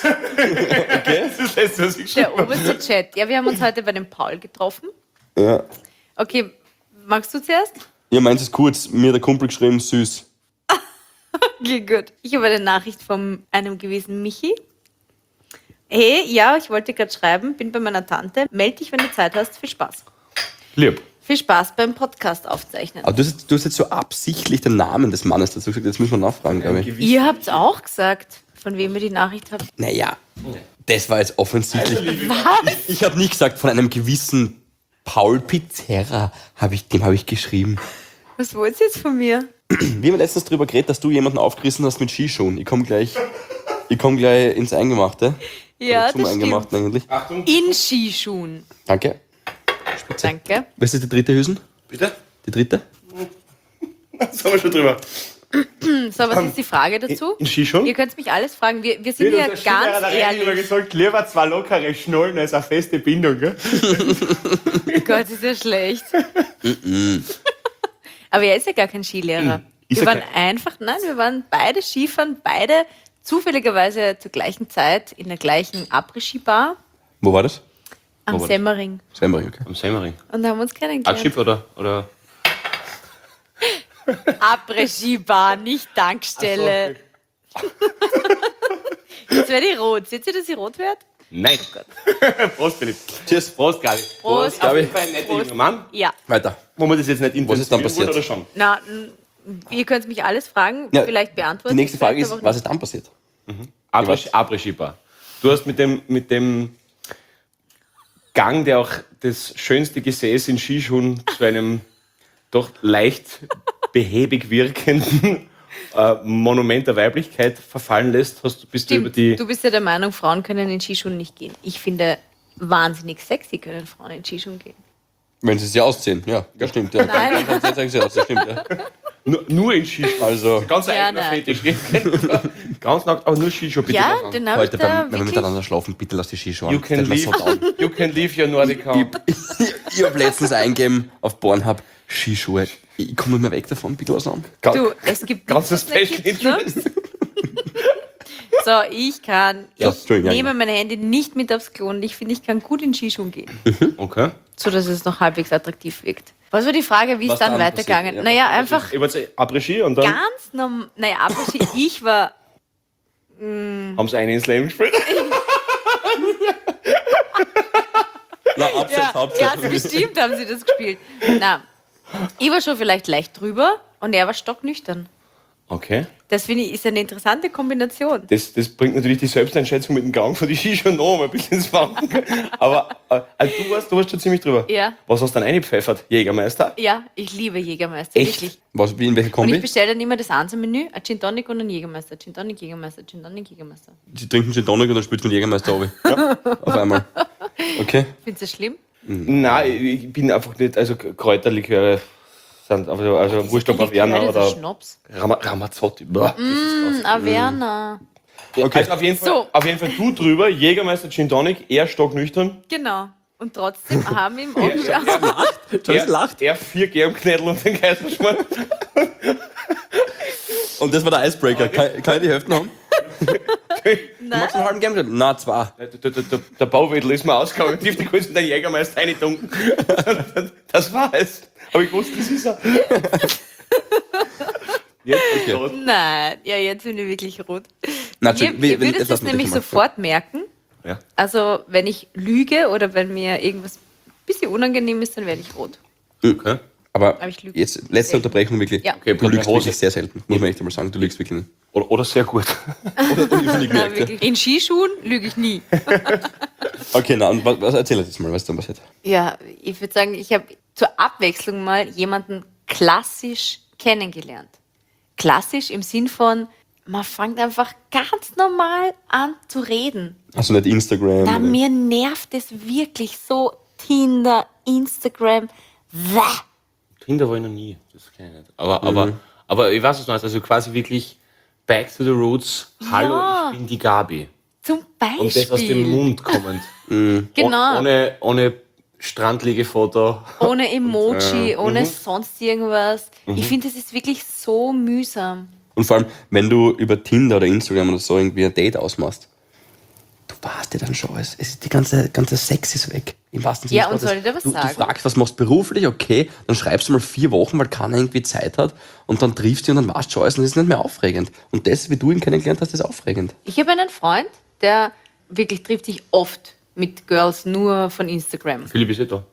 [SPEAKER 3] Okay. Das ist das letzte, was ich geschrieben
[SPEAKER 2] Der oberste Chat. Ja, wir haben uns heute bei dem Paul getroffen.
[SPEAKER 1] Ja.
[SPEAKER 2] Okay, magst du zuerst?
[SPEAKER 1] Ja, meins ist kurz, mir hat der Kumpel geschrieben, süß.
[SPEAKER 2] Okay, gut. Ich habe eine Nachricht von einem gewissen Michi. Hey, ja, ich wollte gerade schreiben, bin bei meiner Tante. Meld dich, wenn du Zeit hast. Viel Spaß.
[SPEAKER 3] Lieb.
[SPEAKER 2] Viel Spaß beim Podcast aufzeichnen.
[SPEAKER 1] Aber du hast, jetzt- du hast jetzt so absichtlich den Namen des Mannes dazu gesagt, jetzt müssen wir nachfragen, glaube ich.
[SPEAKER 2] Ihr habt auch gesagt, von wem ihr die Nachricht habt.
[SPEAKER 1] Naja, das war jetzt offensichtlich. Was? Ich, ich habe nicht gesagt von einem gewissen Paul Pizzerra, hab ich, dem habe ich geschrieben.
[SPEAKER 2] Was wollt ihr jetzt von mir?
[SPEAKER 1] Wir haben letztens darüber geredet, dass du jemanden aufgerissen hast mit Skischuhen. Ich komme gleich, ich komm gleich ins Eingemachte.
[SPEAKER 2] Ja,
[SPEAKER 1] Oder zum
[SPEAKER 2] das
[SPEAKER 1] Eingemachten eigentlich.
[SPEAKER 3] Achtung.
[SPEAKER 2] In Skischuhen.
[SPEAKER 1] Danke. Spitze.
[SPEAKER 2] Danke.
[SPEAKER 1] Was ist die dritte Hüsen?
[SPEAKER 3] Bitte?
[SPEAKER 1] Die dritte?
[SPEAKER 3] Das haben wir schon drüber.
[SPEAKER 2] So, was ist die Frage dazu?
[SPEAKER 3] In Skischuhen?
[SPEAKER 2] Ihr könnt mich alles fragen. Wir, wir sind ja ganz ehrlich.
[SPEAKER 3] gesagt, lieber zwei lockere Schnallen als eine feste Bindung, gell?
[SPEAKER 2] Gott, ist ja schlecht. Aber er ist ja gar kein Skilehrer.
[SPEAKER 3] Ist
[SPEAKER 2] Wir
[SPEAKER 3] er
[SPEAKER 2] waren einfach, nein, wir waren beide Skifahren, beide zufälligerweise zur gleichen Zeit in der gleichen Après-Ski-Bar
[SPEAKER 1] Wo war das?
[SPEAKER 2] am
[SPEAKER 3] war das?
[SPEAKER 2] Semmering
[SPEAKER 1] Semmering, okay.
[SPEAKER 3] Am Semmering.
[SPEAKER 2] und haben uns kennengelernt.
[SPEAKER 3] Abschiff oder? oder?
[SPEAKER 2] Après-Ski-Bar, nicht Tankstelle. Jetzt werde ich rot. Seht ihr, dass ich rot werde?
[SPEAKER 3] Nein. Prost, Philipp.
[SPEAKER 1] Cheers.
[SPEAKER 3] Prost, Gabi.
[SPEAKER 2] Prost.
[SPEAKER 3] Auf
[SPEAKER 1] Gabi.
[SPEAKER 3] jeden Fall ein netter
[SPEAKER 2] Prost.
[SPEAKER 3] junger Mann.
[SPEAKER 2] Ja.
[SPEAKER 1] Weiter.
[SPEAKER 3] Wo wir das jetzt nicht
[SPEAKER 1] Was ist dann
[SPEAKER 3] intensivieren wollen,
[SPEAKER 1] passiert?
[SPEAKER 3] oder schon?
[SPEAKER 2] Na, n- ihr könnt mich alles fragen,
[SPEAKER 1] Ja,
[SPEAKER 2] vielleicht beantworten.
[SPEAKER 1] Die nächste Frage
[SPEAKER 2] vielleicht
[SPEAKER 1] ist,
[SPEAKER 2] aber auch
[SPEAKER 1] was ist dann passiert?
[SPEAKER 3] Après- Après-Ski-Bar. Du hast mit dem, mit dem Gang, der auch das schönste Gesäß in Skischuhen zu einem doch leicht behäbig wirkenden äh, Monument der Weiblichkeit verfallen lässt, hast, bist du über
[SPEAKER 2] Stimmt.
[SPEAKER 3] die...
[SPEAKER 2] Du bist ja der Meinung, Frauen können in Skischuhen nicht gehen. Ich finde, wahnsinnig sexy können Frauen in Skischuhen gehen.
[SPEAKER 1] Wenn sie sie ausziehen, ja, das stimmt. Ja.
[SPEAKER 2] Nein.
[SPEAKER 1] Dann sagen sie aus, das stimmt, ja.
[SPEAKER 3] Nur, nur in Skischuhen.
[SPEAKER 1] Also,
[SPEAKER 3] Ganz
[SPEAKER 2] Ja,
[SPEAKER 3] eigener
[SPEAKER 2] nein.
[SPEAKER 3] Fetisch. Ganz nackt, aber nur Skischuhe, bitte.
[SPEAKER 2] Ja,
[SPEAKER 3] machen.
[SPEAKER 2] den habe ich
[SPEAKER 1] heute,
[SPEAKER 2] da
[SPEAKER 1] beim, wenn wir
[SPEAKER 2] wirklich...
[SPEAKER 1] miteinander schlafen, bitte lass die Skischuhe
[SPEAKER 3] You
[SPEAKER 1] an.
[SPEAKER 3] can,
[SPEAKER 1] Das
[SPEAKER 3] leave,
[SPEAKER 1] fällt mir so down.
[SPEAKER 3] you can leave your Nordic home.
[SPEAKER 1] Ich habe letztens eingegeben auf Pornhub Skischuhe. Ich komme nicht mehr weg davon, bitte was an.
[SPEAKER 2] Du, es gibt
[SPEAKER 3] Ganz
[SPEAKER 2] nichts,
[SPEAKER 3] das
[SPEAKER 2] was nicht
[SPEAKER 3] Special
[SPEAKER 2] gibt, ne?
[SPEAKER 3] Interest.
[SPEAKER 2] So, ich kann,
[SPEAKER 1] Ja,
[SPEAKER 2] ich
[SPEAKER 1] Entschuldigung, ja,
[SPEAKER 2] nehme
[SPEAKER 1] ja.
[SPEAKER 2] mein Handy nicht mit aufs Klo und ich finde, ich kann gut in Skischuhen gehen,
[SPEAKER 3] Okay.
[SPEAKER 2] so dass es noch halbwegs attraktiv wirkt. Was war die Frage, wie ist
[SPEAKER 1] Was
[SPEAKER 2] dann
[SPEAKER 1] dann
[SPEAKER 2] weitergegangen?
[SPEAKER 1] passiert? Ja,
[SPEAKER 2] naja, einfach
[SPEAKER 3] Ich wollte Après-Ski und dann
[SPEAKER 2] ganz normal, naja, Après-Ski, ich war,
[SPEAKER 3] haben sie einen ins Leben gespielt.
[SPEAKER 1] Na, Abseits,
[SPEAKER 2] ja,
[SPEAKER 1] Hauptsache.
[SPEAKER 2] ja, bestimmt haben sie das gespielt. Na, ich war schon vielleicht leicht drüber und er war stocknüchtern.
[SPEAKER 3] Okay.
[SPEAKER 2] Das finde ich ist eine interessante Kombination.
[SPEAKER 3] Das, das bringt natürlich die Selbsteinschätzung mit dem Gang von die Skischuhe noch mal ein bisschen ins Wanken. Aber äh, also du, warst, du warst schon ziemlich drüber.
[SPEAKER 2] Ja.
[SPEAKER 3] Was hast du dann eingepfeffert? Jägermeister?
[SPEAKER 2] Ja, ich liebe Jägermeister,
[SPEAKER 3] Echt?
[SPEAKER 2] wirklich.
[SPEAKER 1] Was, wie in welcher
[SPEAKER 2] Und ich
[SPEAKER 1] Kombi?
[SPEAKER 2] bestelle dann immer das Einzelmenü, ein Gin Tonic und ein Jägermeister. Gin Tonic, Jägermeister, Gin Tonic, Jägermeister.
[SPEAKER 1] Sie trinken Gin Tonic und dann spielt man Jägermeister runter. Ja. Auf einmal. Okay.
[SPEAKER 2] Findest du das schlimm?
[SPEAKER 3] Nein, ich ich bin einfach nicht, also Kräuterliköre sind, also, also wurscht ob Averna
[SPEAKER 2] Likör, das ist
[SPEAKER 3] oder
[SPEAKER 2] Schnaps.
[SPEAKER 3] Ram Ramazzotti. Boah, das ist krass.
[SPEAKER 2] Averna.
[SPEAKER 1] Okay.
[SPEAKER 3] Also auf jeden, Fall,
[SPEAKER 2] So.
[SPEAKER 3] auf jeden Fall du drüber, Jägermeister Gin Tonic, er stocknüchtern.
[SPEAKER 2] Genau. Und trotzdem haben wir im Augen
[SPEAKER 1] Das lacht.
[SPEAKER 3] Er vier Germknädel und den Kaiserschmarrn.
[SPEAKER 1] Und das war der Icebreaker. Kann, kann ich die Hälfte haben? Du magst einen halben Gern? Na, zwei.
[SPEAKER 3] Der, der, der, der Bauwedel ist mir ausgegangen, tief die Kunst in den Jägermeister reingetunken. Das war es. Aber ich wusste, das ist er. Jetzt okay. Tot.
[SPEAKER 2] Nein, ja, jetzt bin ich wirklich rot.
[SPEAKER 1] Na,
[SPEAKER 2] Ihr,
[SPEAKER 1] Entschuldigung, wie-
[SPEAKER 2] ihr
[SPEAKER 1] wenn-
[SPEAKER 2] würdet
[SPEAKER 1] jetzt
[SPEAKER 2] das
[SPEAKER 1] lassen wir
[SPEAKER 2] nämlich
[SPEAKER 1] mal.
[SPEAKER 2] sofort merken.
[SPEAKER 3] Ja.
[SPEAKER 2] Also, wenn ich lüge oder wenn mir irgendwas ein bisschen unangenehm ist, dann werde ich rot.
[SPEAKER 3] Okay.
[SPEAKER 1] Aber
[SPEAKER 2] Aber ich lüge.
[SPEAKER 1] jetzt, letzte
[SPEAKER 2] Selten.
[SPEAKER 1] Unterbrechung wirklich.
[SPEAKER 2] Ja.
[SPEAKER 3] Okay,
[SPEAKER 1] Du lügst
[SPEAKER 3] Hose.
[SPEAKER 1] wirklich sehr selten. Muss man echt einmal sagen. Du lügst wirklich nicht.
[SPEAKER 3] Oder, oder sehr gut.
[SPEAKER 1] Oder, oder ich nicht
[SPEAKER 2] Ja,
[SPEAKER 1] gemerkt, ja.
[SPEAKER 2] wirklich. In Skischuhen lüge ich nie.
[SPEAKER 1] Okay, na, und was, was erzähl jetzt mal, was da passiert?
[SPEAKER 2] Ja, ich würde sagen, ich habe zur Abwechslung mal jemanden klassisch kennengelernt. Klassisch im Sinn von, man fängt einfach ganz normal an zu reden.
[SPEAKER 1] Also nicht Instagram.
[SPEAKER 2] Na,
[SPEAKER 1] oder-
[SPEAKER 2] mir nervt es wirklich so. Tinder, Instagram. Bäh.
[SPEAKER 3] Tinder war ich noch nie. Das kann ich nicht. Aber, aber, aber ich weiß, was du meinst. Also quasi wirklich back to the roots. Hallo,
[SPEAKER 2] Ja.
[SPEAKER 3] ich bin die Gabi.
[SPEAKER 2] Zum Beispiel.
[SPEAKER 3] Und das aus dem Mund kommend.
[SPEAKER 2] Genau.
[SPEAKER 3] Oh, ohne, ohne Strandliegefoto.
[SPEAKER 2] Ohne Emoji, ohne sonst irgendwas. Ich finde, das ist wirklich so mühsam.
[SPEAKER 1] Und vor allem, wenn du über Tinder oder Instagram oder so irgendwie ein Date ausmachst, du weißt ja dann schon alles. Es ist die ganze, ganze Sex ist weg. Im wahrsten Sinne
[SPEAKER 2] Ja,
[SPEAKER 1] des
[SPEAKER 2] und
[SPEAKER 1] Wortes.
[SPEAKER 2] soll ich dir was
[SPEAKER 1] du,
[SPEAKER 2] sagen?
[SPEAKER 1] Du fragst, was machst du beruflich, okay, dann schreibst du mal vier Wochen, weil keiner irgendwie Zeit hat und dann triffst du und dann weißt du schon alles und das ist nicht mehr aufregend. Und das, wie du ihn kennengelernt hast, ist aufregend.
[SPEAKER 2] Ich habe einen Freund, der wirklich trifft sich oft mit Girls nur von Instagram.
[SPEAKER 3] Philipp ist eh da.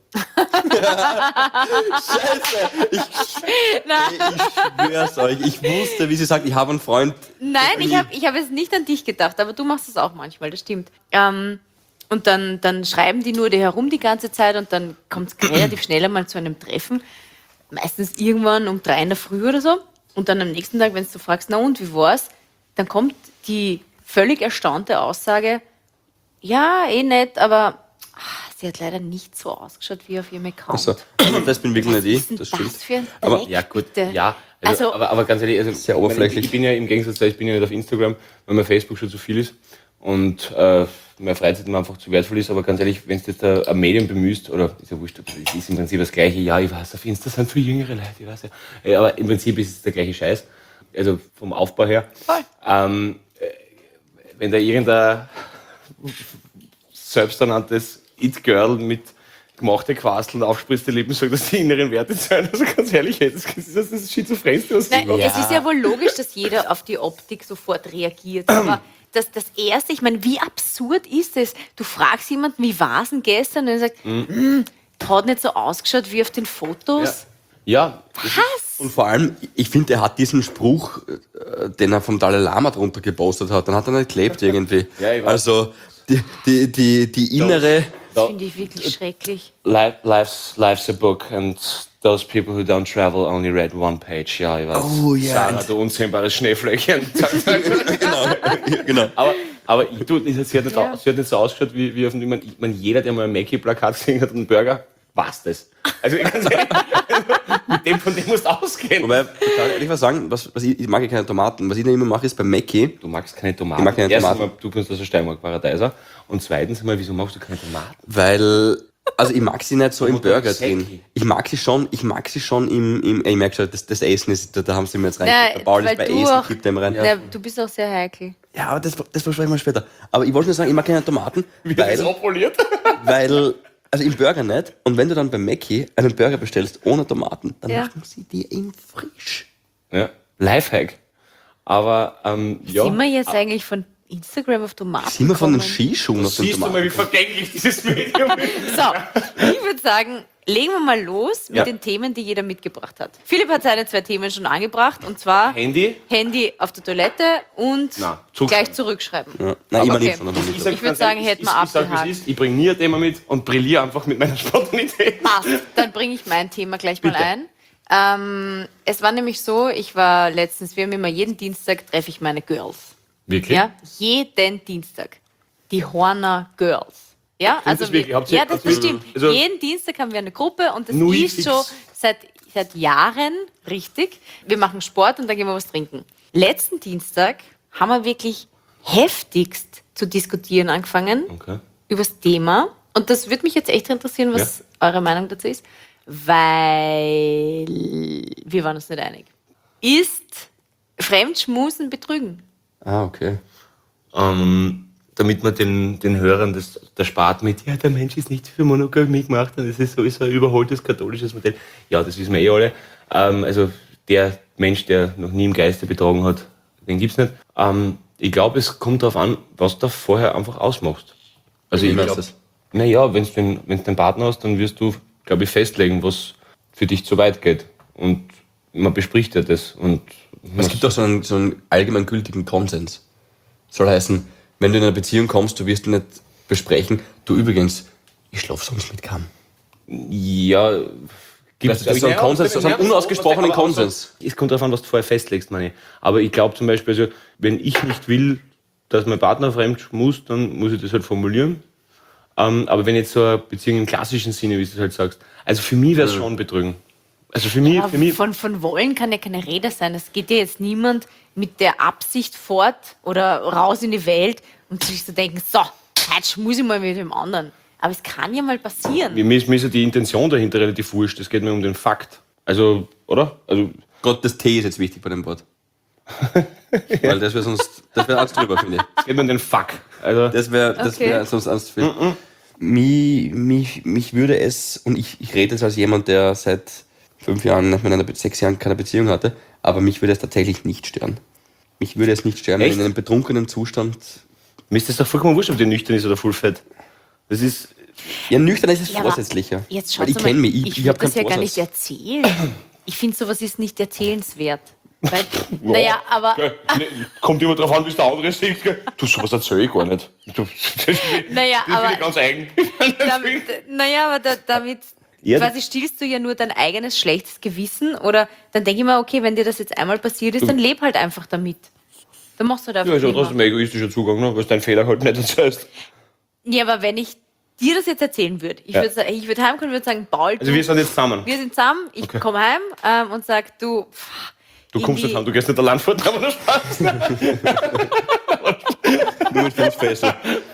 [SPEAKER 1] Scheiße, ich, ich schwör's euch, ich wusste, wie sie sagt, ich habe einen Freund.
[SPEAKER 2] Nein, ich habe ich hab jetzt nicht an dich gedacht, aber du machst es auch manchmal, das stimmt. Ähm, Und dann, dann schreiben die nur die herum die ganze Zeit und dann kommt es relativ schnell einmal zu einem Treffen. Meistens irgendwann um drei in der Früh oder so. Und dann am nächsten Tag, wenn du fragst, na und, wie war's? Dann kommt die völlig erstaunte Aussage, ja, eh nett, aber ah, sie hat leider nicht so ausgeschaut wie auf ihrem Account.
[SPEAKER 1] Also, das bin wirklich nicht ich, das
[SPEAKER 2] Was
[SPEAKER 1] stimmt.
[SPEAKER 2] ist das für ein
[SPEAKER 1] Aber-
[SPEAKER 2] Dreck,
[SPEAKER 3] Ja, gut,
[SPEAKER 2] bitte?
[SPEAKER 3] ja. Also,
[SPEAKER 2] Also-
[SPEAKER 3] aber, aber ganz ehrlich, also,
[SPEAKER 1] Sehr
[SPEAKER 3] ich meine,
[SPEAKER 1] oberflächlich.
[SPEAKER 3] Ich bin ja im Gegensatz, ich bin ja nicht auf Instagram, weil mir Facebook schon zu viel ist und äh, meine Freizeit mir einfach zu wertvoll ist. Aber ganz ehrlich, wenn du jetzt ein, ein Medium bemühst, oder ist ja wurscht, es ist im Prinzip das Gleiche. Ja, ich weiß, auf Insta sind viel jüngere Leute, ich weiß ja. Ja, aber im Prinzip ist es der gleiche Scheiß. Also vom Aufbau her.
[SPEAKER 2] Voll.
[SPEAKER 3] Ähm, äh, wenn da irgendein selbsternanntes It-Girl mit gemachte Quasteln, aufspritzte Lippen sagt, dass die inneren Werte sein. Also ganz ehrlich, das ist das, das Schizophränste, was
[SPEAKER 2] Nein,
[SPEAKER 3] du
[SPEAKER 2] es ist ja wohl logisch, dass jeder auf die Optik sofort reagiert. Aber das, das Erste, ich meine, wie absurd ist es? Du fragst jemanden, wie war es denn gestern? Und er sagt, mhm. hat nicht so ausgeschaut wie auf den Fotos.
[SPEAKER 3] Ja,
[SPEAKER 2] Was?
[SPEAKER 1] Und vor allem, ich finde, er hat diesen Spruch, äh, den er vom Dalai Lama drunter gepostet hat, dann hat er nicht geklebt irgendwie.
[SPEAKER 3] Ja, ich weiß.
[SPEAKER 1] Also, die, die, die, die innere...
[SPEAKER 2] Das finde ich wirklich schrecklich.
[SPEAKER 3] Life, life's, life's a book and those people who don't travel only read one page. Ja, ich weiß.
[SPEAKER 1] Oh, ja.
[SPEAKER 3] Sarah, du unzähmbares Schneeflöckchen.
[SPEAKER 1] Genau.
[SPEAKER 3] aber aber ich, du, sie, hat nicht,
[SPEAKER 2] Ja.
[SPEAKER 3] au- sie hat nicht so ausgeschaut wie, wie auf dem, ich meine, ich mein, jeder, der mal ein Mackie-Plakat gesehen hat und einen Burger, war's das. Also, ganz ehrlich, mit dem, von dem musst du ausgehen.
[SPEAKER 1] Wobei, ich kann ehrlich was sagen, was, was ich, ich mag ja keine Tomaten. Was ich dann immer mache, ist bei Mackie,
[SPEAKER 3] Du magst keine Tomaten.
[SPEAKER 1] Ich mag keine
[SPEAKER 3] Erstens
[SPEAKER 1] Tomaten.
[SPEAKER 3] Mal, du kommst aus der Steiermark-Paradeiser. Und zweitens mal, wieso magst du keine Tomaten?
[SPEAKER 1] weil, also ich mag sie nicht so im
[SPEAKER 3] Und dann
[SPEAKER 1] Burger
[SPEAKER 3] Säcki.
[SPEAKER 1] drin. Ich mag sie schon, ich mag sie schon im, im ich merke schon, das, das Essen ist, da, da haben sie mir jetzt rein.
[SPEAKER 2] Nein,
[SPEAKER 1] Der Paul ist
[SPEAKER 2] weil
[SPEAKER 1] bei
[SPEAKER 2] du
[SPEAKER 1] Essen,
[SPEAKER 2] auch-
[SPEAKER 1] gibt dem rein.
[SPEAKER 2] Ja, du bist auch sehr heikel.
[SPEAKER 1] Ja, aber das, das versprechen wir später. Aber ich wollte nur sagen, ich mag keine Tomaten, weil,
[SPEAKER 3] oppoliert?
[SPEAKER 1] weil, also im Burger nicht. Und wenn du dann bei Mackie einen Burger bestellst ohne Tomaten, dann
[SPEAKER 2] Ja.
[SPEAKER 1] machen sie dir ihn frisch.
[SPEAKER 3] Ja, Lifehack. Aber, ähm, ja.
[SPEAKER 2] Sind wir jetzt eigentlich von Instagram auf Tomaten
[SPEAKER 1] Sind wir von den
[SPEAKER 2] gekommen?
[SPEAKER 1] Skischuhen auf den
[SPEAKER 3] Siehst du mal,
[SPEAKER 1] Tomaten?
[SPEAKER 3] wie vergänglich dieses Medium ist?
[SPEAKER 2] So, ich würde sagen, legen wir mal los mit
[SPEAKER 3] Ja.
[SPEAKER 2] den Themen, die jeder mitgebracht hat. Philipp hat seine zwei Themen schon angebracht, und zwar
[SPEAKER 3] Handy?
[SPEAKER 2] Handy auf der Toilette und
[SPEAKER 3] Na, zurückschreiben.
[SPEAKER 2] gleich zurückschreiben.
[SPEAKER 1] Ja. Nein, immer
[SPEAKER 2] Okay.
[SPEAKER 1] nicht, sondern nicht.
[SPEAKER 2] Ich würd
[SPEAKER 3] ganz
[SPEAKER 2] sagen,
[SPEAKER 3] ehrlich,
[SPEAKER 2] hätten wir
[SPEAKER 3] ich, ich, sag, wie es
[SPEAKER 2] abgehakt.
[SPEAKER 3] ist. Ich bringe nie ein Thema mit und brilliere einfach mit meiner Spontanität.
[SPEAKER 2] Passt, dann bringe ich mein Thema gleich mal
[SPEAKER 3] Bitte.
[SPEAKER 2] ein. Ähm, es war nämlich so, ich war letztens, wir haben immer jeden Dienstag treffe ich meine Girls.
[SPEAKER 3] Wirklich?
[SPEAKER 2] Ja, jeden Dienstag. Die Horner Girls. Ja,
[SPEAKER 3] das
[SPEAKER 2] also
[SPEAKER 3] wirklich?
[SPEAKER 2] wir,
[SPEAKER 3] Habt ihr-
[SPEAKER 2] ja, das
[SPEAKER 3] also-
[SPEAKER 2] bestimmt.
[SPEAKER 3] also-
[SPEAKER 2] jeden Dienstag haben wir eine Gruppe und das
[SPEAKER 3] Nui
[SPEAKER 2] ist
[SPEAKER 3] fix.
[SPEAKER 2] schon seit, seit Jahren richtig. Wir machen Sport und dann gehen wir was trinken. Letzten Dienstag haben wir wirklich heftigst zu diskutieren angefangen
[SPEAKER 3] Okay.
[SPEAKER 2] über das Thema. Und das würde mich jetzt echt interessieren, was eure Meinung dazu ist. Weil wir waren uns nicht einig. Ist Fremdschmusen Betrügen?
[SPEAKER 1] Ah, okay.
[SPEAKER 3] Ähm, damit man den, den Hörern das, das spart mit, ja, der Mensch ist nicht für Monogamie gemacht und das ist sowieso ein überholtes katholisches Modell. Ja, das wissen wir eh alle. Ähm, also der Mensch, der noch nie im Geiste betrogen hat, den gibt's nicht. Ähm, ich glaube, es kommt darauf an, was du vorher einfach ausmachst. Also
[SPEAKER 1] Wie
[SPEAKER 3] ich
[SPEAKER 1] meinst
[SPEAKER 3] glaube,
[SPEAKER 1] du das?
[SPEAKER 3] naja, wenn du den, wenn's den Partner hast, dann wirst du, glaube ich, festlegen, was für dich zu weit geht. Und man bespricht ja das. Und
[SPEAKER 1] Es gibt auch so einen, so einen allgemeingültigen Konsens. Soll heißen, wenn du in eine Beziehung kommst, du wirst nicht besprechen, du übrigens, ich schlafe sonst mit keinem.
[SPEAKER 3] Ja,
[SPEAKER 1] Das ist so ein Konsens, so einen unausgesprochenen Konsens.
[SPEAKER 3] Es kommt darauf an, was du vorher festlegst, meine ich. Aber ich glaube zum Beispiel, also, wenn ich nicht will, dass mein Partner fremd muss, dann muss ich das halt formulieren. Ähm, aber wenn jetzt so eine Beziehung im klassischen Sinne, wie du es halt sagst, also für mich wäre es schon Betrügen. Also für mich,
[SPEAKER 2] Aber
[SPEAKER 3] für mich,
[SPEAKER 2] von, von wollen kann ja keine Rede sein. Es geht ja jetzt niemand mit der Absicht fort oder raus in die Welt, um sich zu denken, so, jetzt muss ich mal mit dem anderen. Aber es kann ja mal passieren.
[SPEAKER 3] mir ist, mir ist ja die Intention dahinter relativ wurscht. Es geht mir um den Fakt. Also, oder? Also,
[SPEAKER 1] Gott, das T ist jetzt wichtig bei dem Wort. Weil das wäre sonst, das wäre alles drüber, finde ich.
[SPEAKER 3] es geht mir um den Fakt. Also,
[SPEAKER 1] Das wäre das
[SPEAKER 2] Okay.
[SPEAKER 1] wär sonst alles viel. Mich, mich, mich würde es, und ich, ich rede jetzt als jemand, der seit fünf Jahren, mit einer, Be- sechs Jahren keine Beziehung hatte, aber mich würde es tatsächlich nicht stören. Mich würde es nicht stören,
[SPEAKER 3] Echt?
[SPEAKER 1] wenn in einem betrunkenen Zustand.
[SPEAKER 3] mir ist das doch vollkommen wurscht, ob der nüchtern ist oder voll fett. Das ist,
[SPEAKER 1] Ja, nüchtern ist es
[SPEAKER 2] Ja, aber
[SPEAKER 1] vorsätzlicher.
[SPEAKER 2] Jetzt
[SPEAKER 1] Weil
[SPEAKER 2] schaut's
[SPEAKER 1] ich
[SPEAKER 2] mal,
[SPEAKER 1] kenne mich, ich,
[SPEAKER 2] ich,
[SPEAKER 1] ich,
[SPEAKER 2] würde
[SPEAKER 1] habe keinen
[SPEAKER 2] das ja gar nicht
[SPEAKER 1] Vorsatz.
[SPEAKER 2] erzählen. Ich finde, sowas ist nicht erzählenswert. Weil, naja, aber
[SPEAKER 3] Gell, ne, kommt immer drauf an, wie es der andere sieht. Gell. Du, sowas erzähl ich gar nicht. Du, das
[SPEAKER 2] Naja,
[SPEAKER 3] das
[SPEAKER 2] aber-
[SPEAKER 3] bin ich ganz eigen.
[SPEAKER 2] damit, naja, aber da, damit
[SPEAKER 3] Ja,
[SPEAKER 2] quasi stillst du ja nur dein eigenes schlechtes Gewissen. Oder dann denke ich mir, okay, wenn dir das jetzt einmal passiert ist, dann leb halt einfach damit. Dann machst du halt einfach
[SPEAKER 3] Ja, ist ja
[SPEAKER 2] immer.
[SPEAKER 3] trotzdem ein egoistischer Zugang, ne? Weil du deinen Fehler halt nicht erzählst.
[SPEAKER 2] Ja, aber wenn ich dir das jetzt erzählen würde, ich
[SPEAKER 3] Ja.
[SPEAKER 2] würde sagen, ich würde heimkommen und würde sagen, Paul,
[SPEAKER 3] Also
[SPEAKER 2] du,
[SPEAKER 3] wir sind jetzt zusammen.
[SPEAKER 2] wir sind zusammen, ich
[SPEAKER 3] Okay.
[SPEAKER 2] komme heim ähm, und sag, du, pff,
[SPEAKER 3] Du kommst
[SPEAKER 2] irgendwie-
[SPEAKER 3] nicht heim, du gehst nicht allein fort, aber das Spaß.
[SPEAKER 1] Nur mit Fußfessel.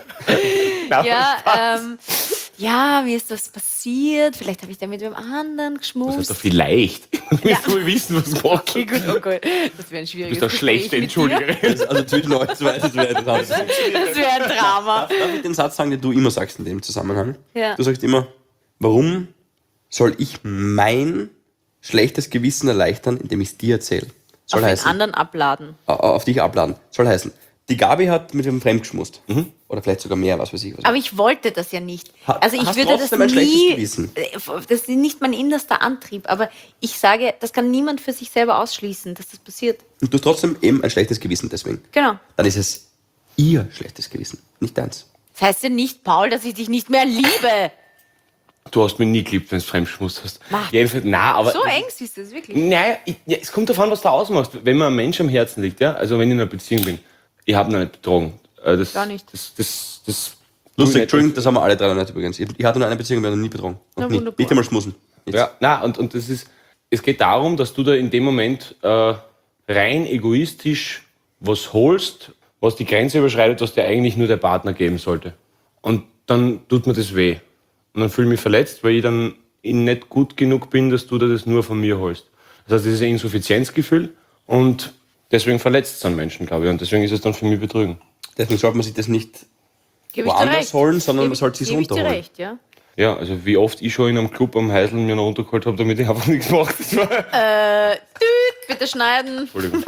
[SPEAKER 2] Ja, ähm, ja, mir ist was passiert, vielleicht habe ich da mit wem anderen
[SPEAKER 3] Das ist doch
[SPEAKER 2] geschmust.
[SPEAKER 3] vielleicht. Du willst wohl wissen, was macht.
[SPEAKER 2] Okay, gut, oh Gott, das wäre ein
[SPEAKER 3] Du
[SPEAKER 2] schwieriges
[SPEAKER 3] bist doch schlechte
[SPEAKER 2] Gespräch mit dir.
[SPEAKER 3] Entschuldigerin.
[SPEAKER 1] Also zwischen euch zwei, das wäre interessant.
[SPEAKER 2] Das wäre ein Drama.
[SPEAKER 1] Darf ich den Satz sagen, den du immer sagst in dem Zusammenhang?
[SPEAKER 2] Ja.
[SPEAKER 1] Du sagst immer, warum soll ich mein schlechtes Gewissen erleichtern, indem ich es dir erzähle? Soll
[SPEAKER 2] Auf den
[SPEAKER 1] heißen,
[SPEAKER 2] anderen abladen.
[SPEAKER 1] au- auf dich abladen. Soll heißen, die Gabi hat mit dem Fremd geschmust. Oder vielleicht sogar mehr, was weiß ich. Was
[SPEAKER 2] Aber ich wollte das ja nicht.
[SPEAKER 1] Ha-
[SPEAKER 2] Also ich
[SPEAKER 1] hast
[SPEAKER 2] würde das
[SPEAKER 1] trotzdem ein schlechtes
[SPEAKER 2] nie.
[SPEAKER 1] Gewissen?
[SPEAKER 2] äh, Das ist nicht mein innerster Antrieb. Aber ich sage, das kann niemand für sich selber ausschließen, dass das passiert.
[SPEAKER 1] Und du hast trotzdem eben ein schlechtes Gewissen deswegen.
[SPEAKER 2] Genau.
[SPEAKER 1] Dann ist es ihr schlechtes Gewissen, nicht deins.
[SPEAKER 2] Das heißt ja nicht, Paul, dass ich dich nicht mehr liebe.
[SPEAKER 3] Du hast mich nie geliebt, wenn du fremd geschmust hast.
[SPEAKER 2] Mach.
[SPEAKER 3] Jedenfalls, nein, aber.
[SPEAKER 2] So eng siehst du es wirklich.
[SPEAKER 3] Nein, ich, ja, es kommt davon, was du ausmachst. Wenn mir ein Mensch am Herzen liegt, ja, also wenn ich in einer Beziehung bin, ich habe noch nicht betrogen. Äh, Das,
[SPEAKER 2] Gar nicht.
[SPEAKER 3] Das, das, das,
[SPEAKER 1] Lustig,
[SPEAKER 3] nicht.
[SPEAKER 1] Entschuldigung, das haben wir alle drei noch nicht übrigens. Ich ich hatte nur eine Beziehung, wir haben noch nie betrogen.
[SPEAKER 2] Na,
[SPEAKER 1] Noch nie.
[SPEAKER 2] wunderbar.
[SPEAKER 1] Nicht einmal schmusen. Nichts.
[SPEAKER 3] Ja, na und, und das ist, es geht darum, dass du da in dem Moment äh, rein egoistisch was holst, was die Grenze überschreitet, was dir eigentlich nur der Partner geben sollte. Und dann tut mir das weh. Und dann fühle ich mich verletzt, weil ich dann nicht gut genug bin, dass du dir das nur von mir holst. Das heißt, das ist ein Insuffizienzgefühl und deswegen verletzt es einen Menschen, glaube ich. Und deswegen ist es dann für mich Betrügen.
[SPEAKER 1] Deswegen sollte man sich das nicht
[SPEAKER 2] Gebe ich dir
[SPEAKER 1] woanders
[SPEAKER 2] recht.
[SPEAKER 1] holen, sondern
[SPEAKER 2] Gebe-
[SPEAKER 1] man sollte sich's
[SPEAKER 2] gebe ich dir
[SPEAKER 1] runterholen.
[SPEAKER 2] recht, ja.
[SPEAKER 3] Ja, also wie oft ich schon in einem Club am Heiseln mir noch runtergeholt habe, damit ich einfach nichts mache. Das war,
[SPEAKER 2] Äh, düt, bitte schneiden.
[SPEAKER 3] Entschuldigung.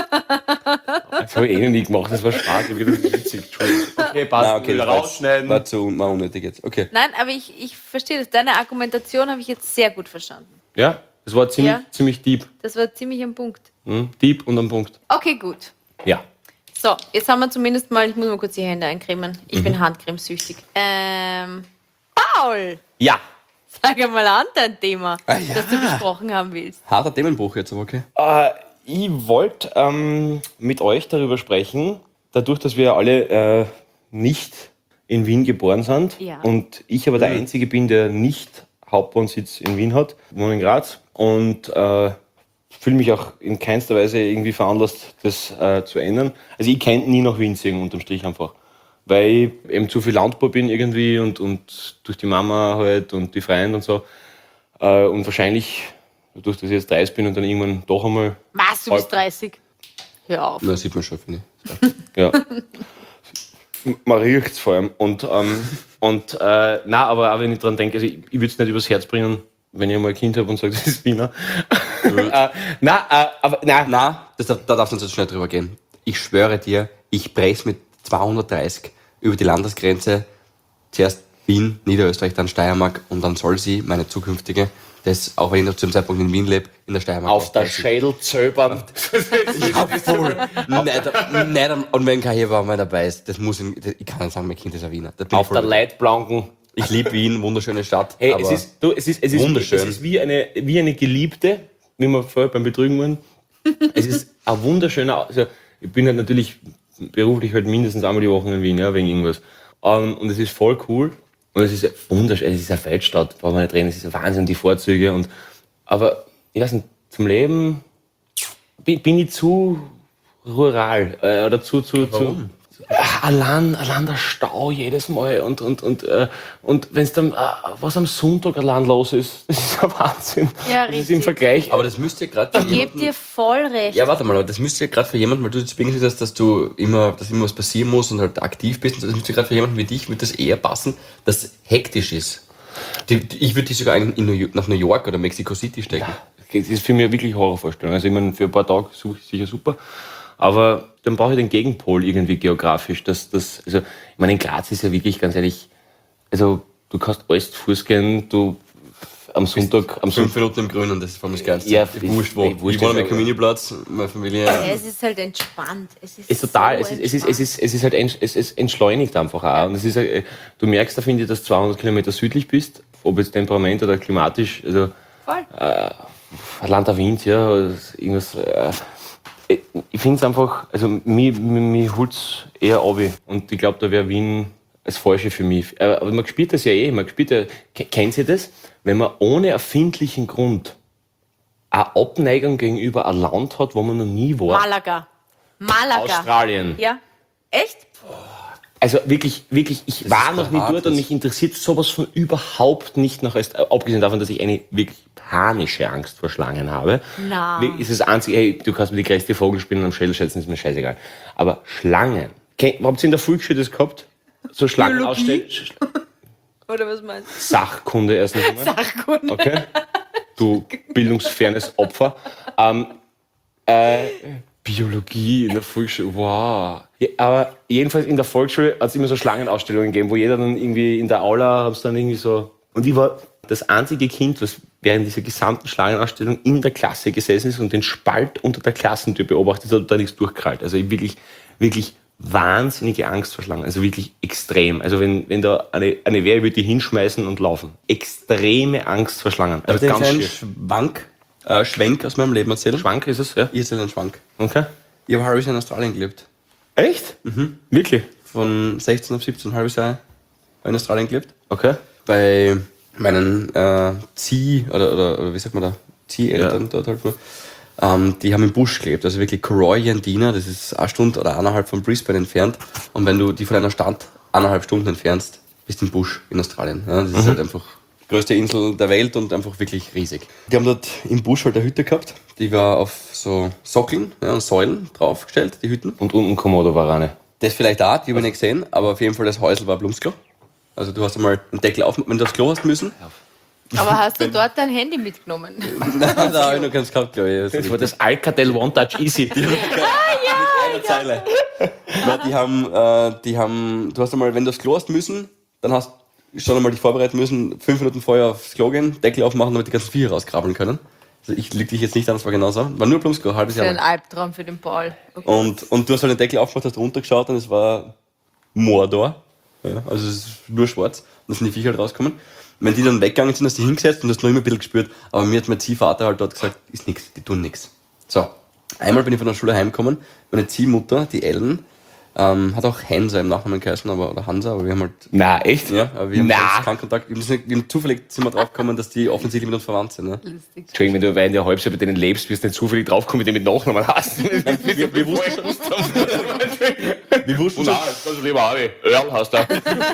[SPEAKER 3] Das habe ich eh noch nie gemacht, das war Spaß. Ich hab gedacht, das ist witzig. Entschuldigung. Okay, passt.
[SPEAKER 1] Na, okay,
[SPEAKER 3] wieder
[SPEAKER 1] das war, jetzt,
[SPEAKER 3] rausschneiden.
[SPEAKER 1] war zu war unnötig jetzt. Okay.
[SPEAKER 2] Nein, aber ich, ich verstehe das. Deine Argumentation habe ich jetzt sehr gut verstanden.
[SPEAKER 3] Ja, das war ziemlich,
[SPEAKER 2] Ja.
[SPEAKER 3] ziemlich deep.
[SPEAKER 2] Das war ziemlich am Punkt.
[SPEAKER 3] Hm? Deep und am Punkt.
[SPEAKER 2] Okay, gut.
[SPEAKER 3] Ja.
[SPEAKER 2] So, jetzt haben wir zumindest mal, ich muss mal kurz die Hände eincremen.
[SPEAKER 3] Mhm.
[SPEAKER 2] Ich bin handcremesüchtig. Ähm, Paul,
[SPEAKER 3] Ja.
[SPEAKER 2] sag mal an dein Thema,
[SPEAKER 1] Ah, ja.
[SPEAKER 2] das du besprochen haben willst.
[SPEAKER 1] Harter Themenbruch jetzt, aber okay.
[SPEAKER 3] Äh, ich wollte ähm, mit euch darüber sprechen, dadurch, dass wir alle äh, nicht in Wien geboren sind
[SPEAKER 2] Ja.
[SPEAKER 3] und ich aber der Einzige bin, der nicht Hauptwohnsitz in Wien hat, wohne in Graz und äh, fühle mich auch in keinster Weise irgendwie veranlasst, das äh, zu ändern. Also ich kann nie nach Wien ziehen, unterm Strich einfach. Weil ich eben zu viel Landbau bin irgendwie und, und durch die Mama halt und die Freunde und so. Äh, und wahrscheinlich, dadurch, dass ich jetzt dreißig bin und dann irgendwann doch einmal,
[SPEAKER 2] Was, du bist dreißig? Hör auf.
[SPEAKER 1] Na, sieht man schon, finde ich.
[SPEAKER 3] ja, man riecht's vor allem. Und, ähm, und äh, na, aber auch wenn ich dran denke, also ich, ich würde es nicht übers Herz bringen, wenn ich einmal ein Kind habe und sage, das ist Wiener. äh, na, äh, aber na,
[SPEAKER 1] Na, das, darf- da darfst du uns jetzt schnell drüber gehen. Ich schwöre dir, ich brech's mit zweihundertdreißig über die Landesgrenze. Zuerst Wien, Niederösterreich, dann Steiermark und dann soll sie, meine zukünftige, das, auch wenn ich noch zu dem Zeitpunkt in Wien lebe, in der Steiermark
[SPEAKER 3] auf der
[SPEAKER 1] ausbrechen.
[SPEAKER 3] Schädel zöbern.
[SPEAKER 1] Ja, voll. nicht, nicht, am- und wenn kein Heber mal dabei ist, das muss ich, ich kann nicht sagen, mein Kind ist ein Wiener. Da bin ich
[SPEAKER 3] Auf
[SPEAKER 1] voll
[SPEAKER 3] der
[SPEAKER 1] dabei.
[SPEAKER 3] Leitplanken.
[SPEAKER 1] Ich liebe Wien, wunderschöne Stadt.
[SPEAKER 3] Hey,
[SPEAKER 1] aber
[SPEAKER 3] es ist, du, es ist, es ist,
[SPEAKER 1] wunderschön.
[SPEAKER 3] Es ist wie eine, wie eine Geliebte, wie wir vorher beim Betrügen waren. Es ist ein wunderschöner, also ich bin halt natürlich beruflich halt mindestens einmal die Woche in Wien, ja, wegen irgendwas. Um, und es ist voll cool. Und es ist wunderschön, es ist eine Weltstadt, brauchen wir nicht reden, es ist ein Wahnsinn, die Vorzüge. Und, aber ich weiß nicht, zum Leben bin, bin ich zu rural äh, oder zu, zu, zu äh, allein, allein der Stau jedes Mal und, und, und, äh, und wenn es dann, äh, was am Sonntag allein los ist, das ist ein Wahnsinn.
[SPEAKER 2] Ja,
[SPEAKER 3] das ist
[SPEAKER 2] richtig.
[SPEAKER 3] im Vergleich.
[SPEAKER 1] aber das müsste gerade
[SPEAKER 2] Ich gebe dir voll recht.
[SPEAKER 1] Ja, warte mal, aber das müsste ja gerade für jemanden, weil du jetzt beginnst, dass, dass du immer, dass immer was passieren muss und halt aktiv bist, das müsste gerade für jemanden wie dich, würde das eher passen, dass hektisch ist. Die, die, ich würde dich sogar in, in New York, nach New York oder Mexico City stecken.
[SPEAKER 3] Das ist für mich wirklich eine Horrorvorstellung. Also ich meine, für ein paar Tage suche ich sicher super. Aber dann brauche ich den Gegenpol irgendwie geografisch. Dass, dass, also, ich meine, in Graz ist ja wirklich, ganz ehrlich, also du kannst alles zu Fuß gehen, du, am Sonntag, am
[SPEAKER 1] Fünf
[SPEAKER 3] Sonntag,
[SPEAKER 1] Minuten im Grünen, das ist für mich geil.
[SPEAKER 3] Ja,
[SPEAKER 1] Ich wurscht wo.
[SPEAKER 3] ich- wurscht
[SPEAKER 1] Ich wohne
[SPEAKER 3] ist
[SPEAKER 1] am
[SPEAKER 3] ja-
[SPEAKER 1] Community-Platz, meine Familie.
[SPEAKER 2] Ja, es ist halt entspannt. Es ist,
[SPEAKER 3] ist total,
[SPEAKER 2] so
[SPEAKER 3] es ist, es ist, es ist, es ist halt, ents- es ist entschleunigt einfach auch. Und es ist, äh, du merkst da, finde ich, dass du zweihundert Kilometer südlich bist, ob jetzt Temperament oder klimatisch, also,
[SPEAKER 2] voll.
[SPEAKER 3] Land der Wind, ja, irgendwas, äh, ich finde es einfach, also, mich, mich, mich holt es eher ab. Und ich glaube, da wäre Wien das Falsche für mich. Aber man spürt das ja eh, man spürt ja, kennt ihr das? Wenn man ohne erfindlichen Grund eine Abneigung gegenüber einem Land hat, wo man noch nie war.
[SPEAKER 2] Malaga. Malaga.
[SPEAKER 3] Australien.
[SPEAKER 2] Ja. Echt?
[SPEAKER 3] Also wirklich, wirklich, ich
[SPEAKER 1] Das
[SPEAKER 3] war
[SPEAKER 1] ist
[SPEAKER 3] noch nie
[SPEAKER 1] hart,
[SPEAKER 3] dort und
[SPEAKER 1] das-
[SPEAKER 3] mich interessiert sowas von überhaupt nicht nach Öst- äh, abgesehen davon, dass ich eine wirklich panische Angst vor Schlangen habe.
[SPEAKER 2] Na.
[SPEAKER 3] Wie- Ist das einzige, hey, du kannst mir die größte Vogelspinne am Schädel schätzen, ist mir scheißegal. Aber Schlangen. Kennt, habt ihr in der Volksschule das gehabt? So Schlangen ausstellen?
[SPEAKER 2] Oder was meinst du?
[SPEAKER 3] Sachkunde erst noch einmal.
[SPEAKER 2] Sachkunde.
[SPEAKER 3] Okay. Du bildungsfernes Opfer. Ähm, äh, Biologie in der Volksschule, wow. Ja, aber jedenfalls in der Volksschule hat es immer so Schlangenausstellungen gegeben, wo jeder dann irgendwie in der Aula hab's dann irgendwie so. Und ich war das einzige Kind, was während dieser gesamten Schlangenausstellung in der Klasse gesessen ist und den Spalt unter der Klassentür beobachtet hat und da nichts durchkrallt. Also ich wirklich, wirklich wahnsinnige Angst vor Schlangen. Also wirklich extrem. Also wenn, wenn da eine, eine wäre, würde die hinschmeißen und laufen. Extreme Angst vor Schlangen.
[SPEAKER 1] Also
[SPEAKER 3] Also
[SPEAKER 1] ganz
[SPEAKER 3] ganz
[SPEAKER 1] einen
[SPEAKER 3] schier.
[SPEAKER 1] Schwank, äh, Schwenk aus meinem Leben erzählen.
[SPEAKER 3] Schwank ist es, ja?
[SPEAKER 1] Ich erzähle einen Schwank.
[SPEAKER 3] Okay.
[SPEAKER 1] Ich habe ein halbes Jahr in Australien gelebt.
[SPEAKER 3] Echt? Mhm. Wirklich?
[SPEAKER 1] Von sechzehn auf siebzehn, ein halbes Jahr in Australien gelebt.
[SPEAKER 3] Okay.
[SPEAKER 1] Bei meinen äh, Zieh, oder, oder, oder wie sagt man da, Zieheltern
[SPEAKER 3] Ja.
[SPEAKER 1] dort halt. Ähm, die haben im Busch gelebt, also wirklich Koroy-Yandina, das ist eine Stunde oder eineinhalb von Brisbane entfernt. Und wenn du die von einer Stadt eineinhalb Stunden entfernst, bist du im Busch in Australien. Ja, das ist halt einfach die größte Insel der Welt und einfach wirklich riesig. Die haben dort im Busch halt eine Hütte gehabt, die war auf so Sockeln, ja, und Säulen draufgestellt, die Hütten.
[SPEAKER 3] Und unten Komodo-Warane.
[SPEAKER 1] Das vielleicht auch, die habe ich nicht gesehen, aber auf jeden Fall das Häusl war ein Blumsklo. Also du hast einmal einen Deckel auf, wenn du aufs Klo hast müssen.
[SPEAKER 2] Aber hast du dort dein Handy mitgenommen?
[SPEAKER 1] Nein, da habe ich noch ganz gehabt, glaube ich. Also
[SPEAKER 3] Das war das Alcatel One Touch Easy.
[SPEAKER 1] eine Zeile. Nein, die haben, äh, die haben, du hast einmal, wenn du aufs Klo hast müssen, dann hast du schon einmal dich vorbereiten müssen, fünf Minuten vorher aufs Klo gehen, Deckel aufmachen, damit die ganzen Viecher rauskrabbeln können. Also ich lüge dich jetzt nicht an, das war genau so. War nur Blumsklo, ein halbes
[SPEAKER 2] Das ist
[SPEAKER 1] Jahr
[SPEAKER 2] ein
[SPEAKER 1] lang.
[SPEAKER 2] Albtraum für den Paul. Okay.
[SPEAKER 1] Und, und du hast halt den Deckel aufgemacht, hast runtergeschaut und es war Mordor. Ja, also es ist nur schwarz. Und da sind die Viecher halt rausgekommen. Wenn die dann weggegangen sind, hast du die hingesetzt und hast noch immer ein bisschen gespürt. Aber mir hat mein Ziehvater halt dort gesagt, ist nix, die tun nix. So, einmal bin ich von der Schule heimgekommen. Meine Ziehmutter, die Ellen, ähm, hat auch Hansa im Nachnamen geheißen, aber, oder Hansa, aber wir haben halt,
[SPEAKER 3] Na, echt?
[SPEAKER 1] ja, aber wir haben
[SPEAKER 3] Na.
[SPEAKER 1] sonst keinen Kontakt. Wir, müssen, wir haben zufällig sind wir draufgekommen, dass die offensichtlich mit uns verwandt sind. Ne?
[SPEAKER 2] Lustig.
[SPEAKER 3] Entschuldigung, wenn du während der Halbzeit bei denen lebst, wirst du nicht zufällig draufkommen, wie die mit Nachnamen hast.
[SPEAKER 1] Wir, wir wussten schon, wir wussten schon,
[SPEAKER 3] Nein, das kannst du lieber Harvey. Earl hast du.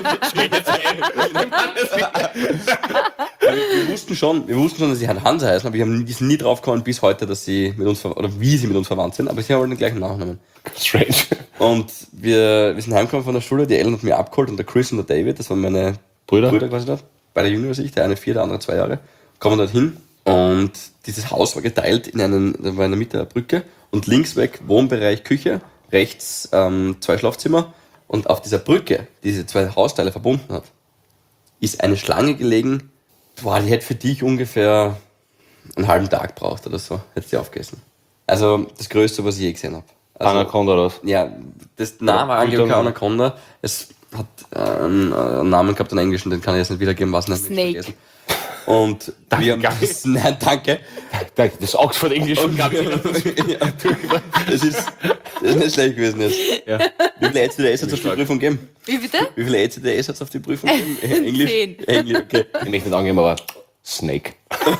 [SPEAKER 1] wir wussten schon, wir wussten schon, dass sie Hansa heißen, aber wir haben nie, die sind nie draufgekommen bis heute, dass sie mit uns, ver- oder wie sie mit uns verwandt sind, aber sie haben halt den gleichen Nachnamen.
[SPEAKER 3] Strange.
[SPEAKER 1] Und wir, wir sind heimgekommen von der Schule, die Ellen hat mir abgeholt und der Chris und der David, das waren meine
[SPEAKER 3] Brüder?
[SPEAKER 1] Brüder quasi dort, beide jünger als ich, der eine vier, der andere zwei Jahre, kommen dort hin und dieses Haus war geteilt in einen, da war in der Mitte eine Brücke und links weg Wohnbereich, Küche, rechts ähm, zwei Schlafzimmer und auf dieser Brücke, die diese zwei Hausteile verbunden hat, ist eine Schlange gelegen, boah, die hätte für dich ungefähr einen halben Tag braucht oder so, hätte sie aufgegessen. Also das Größte, was ich je gesehen habe. Also,
[SPEAKER 3] Anaconda oder was?
[SPEAKER 1] ja, das Name war angeblich kein Anaconda. Es hat äh, einen, einen Namen gehabt, einen englischen, den kann ich jetzt nicht wiedergeben, was nicht
[SPEAKER 2] Snake.
[SPEAKER 1] vergessen. Und wir haben
[SPEAKER 3] Danke.
[SPEAKER 1] das, nein, danke.
[SPEAKER 3] Das Oxford English
[SPEAKER 1] Und
[SPEAKER 3] gab
[SPEAKER 1] ja, das, ist, das ist nicht schlecht gewesen jetzt.
[SPEAKER 3] Ja.
[SPEAKER 1] Wie viele E C D S hat es auf die Prüfung gegeben?
[SPEAKER 2] Wie bitte?
[SPEAKER 1] Wie viele E C D S hat es auf die Prüfung gegeben? Englisch?
[SPEAKER 2] Zehn.
[SPEAKER 1] Englisch, okay.
[SPEAKER 3] Ich möchte nicht angeben, aber Snake.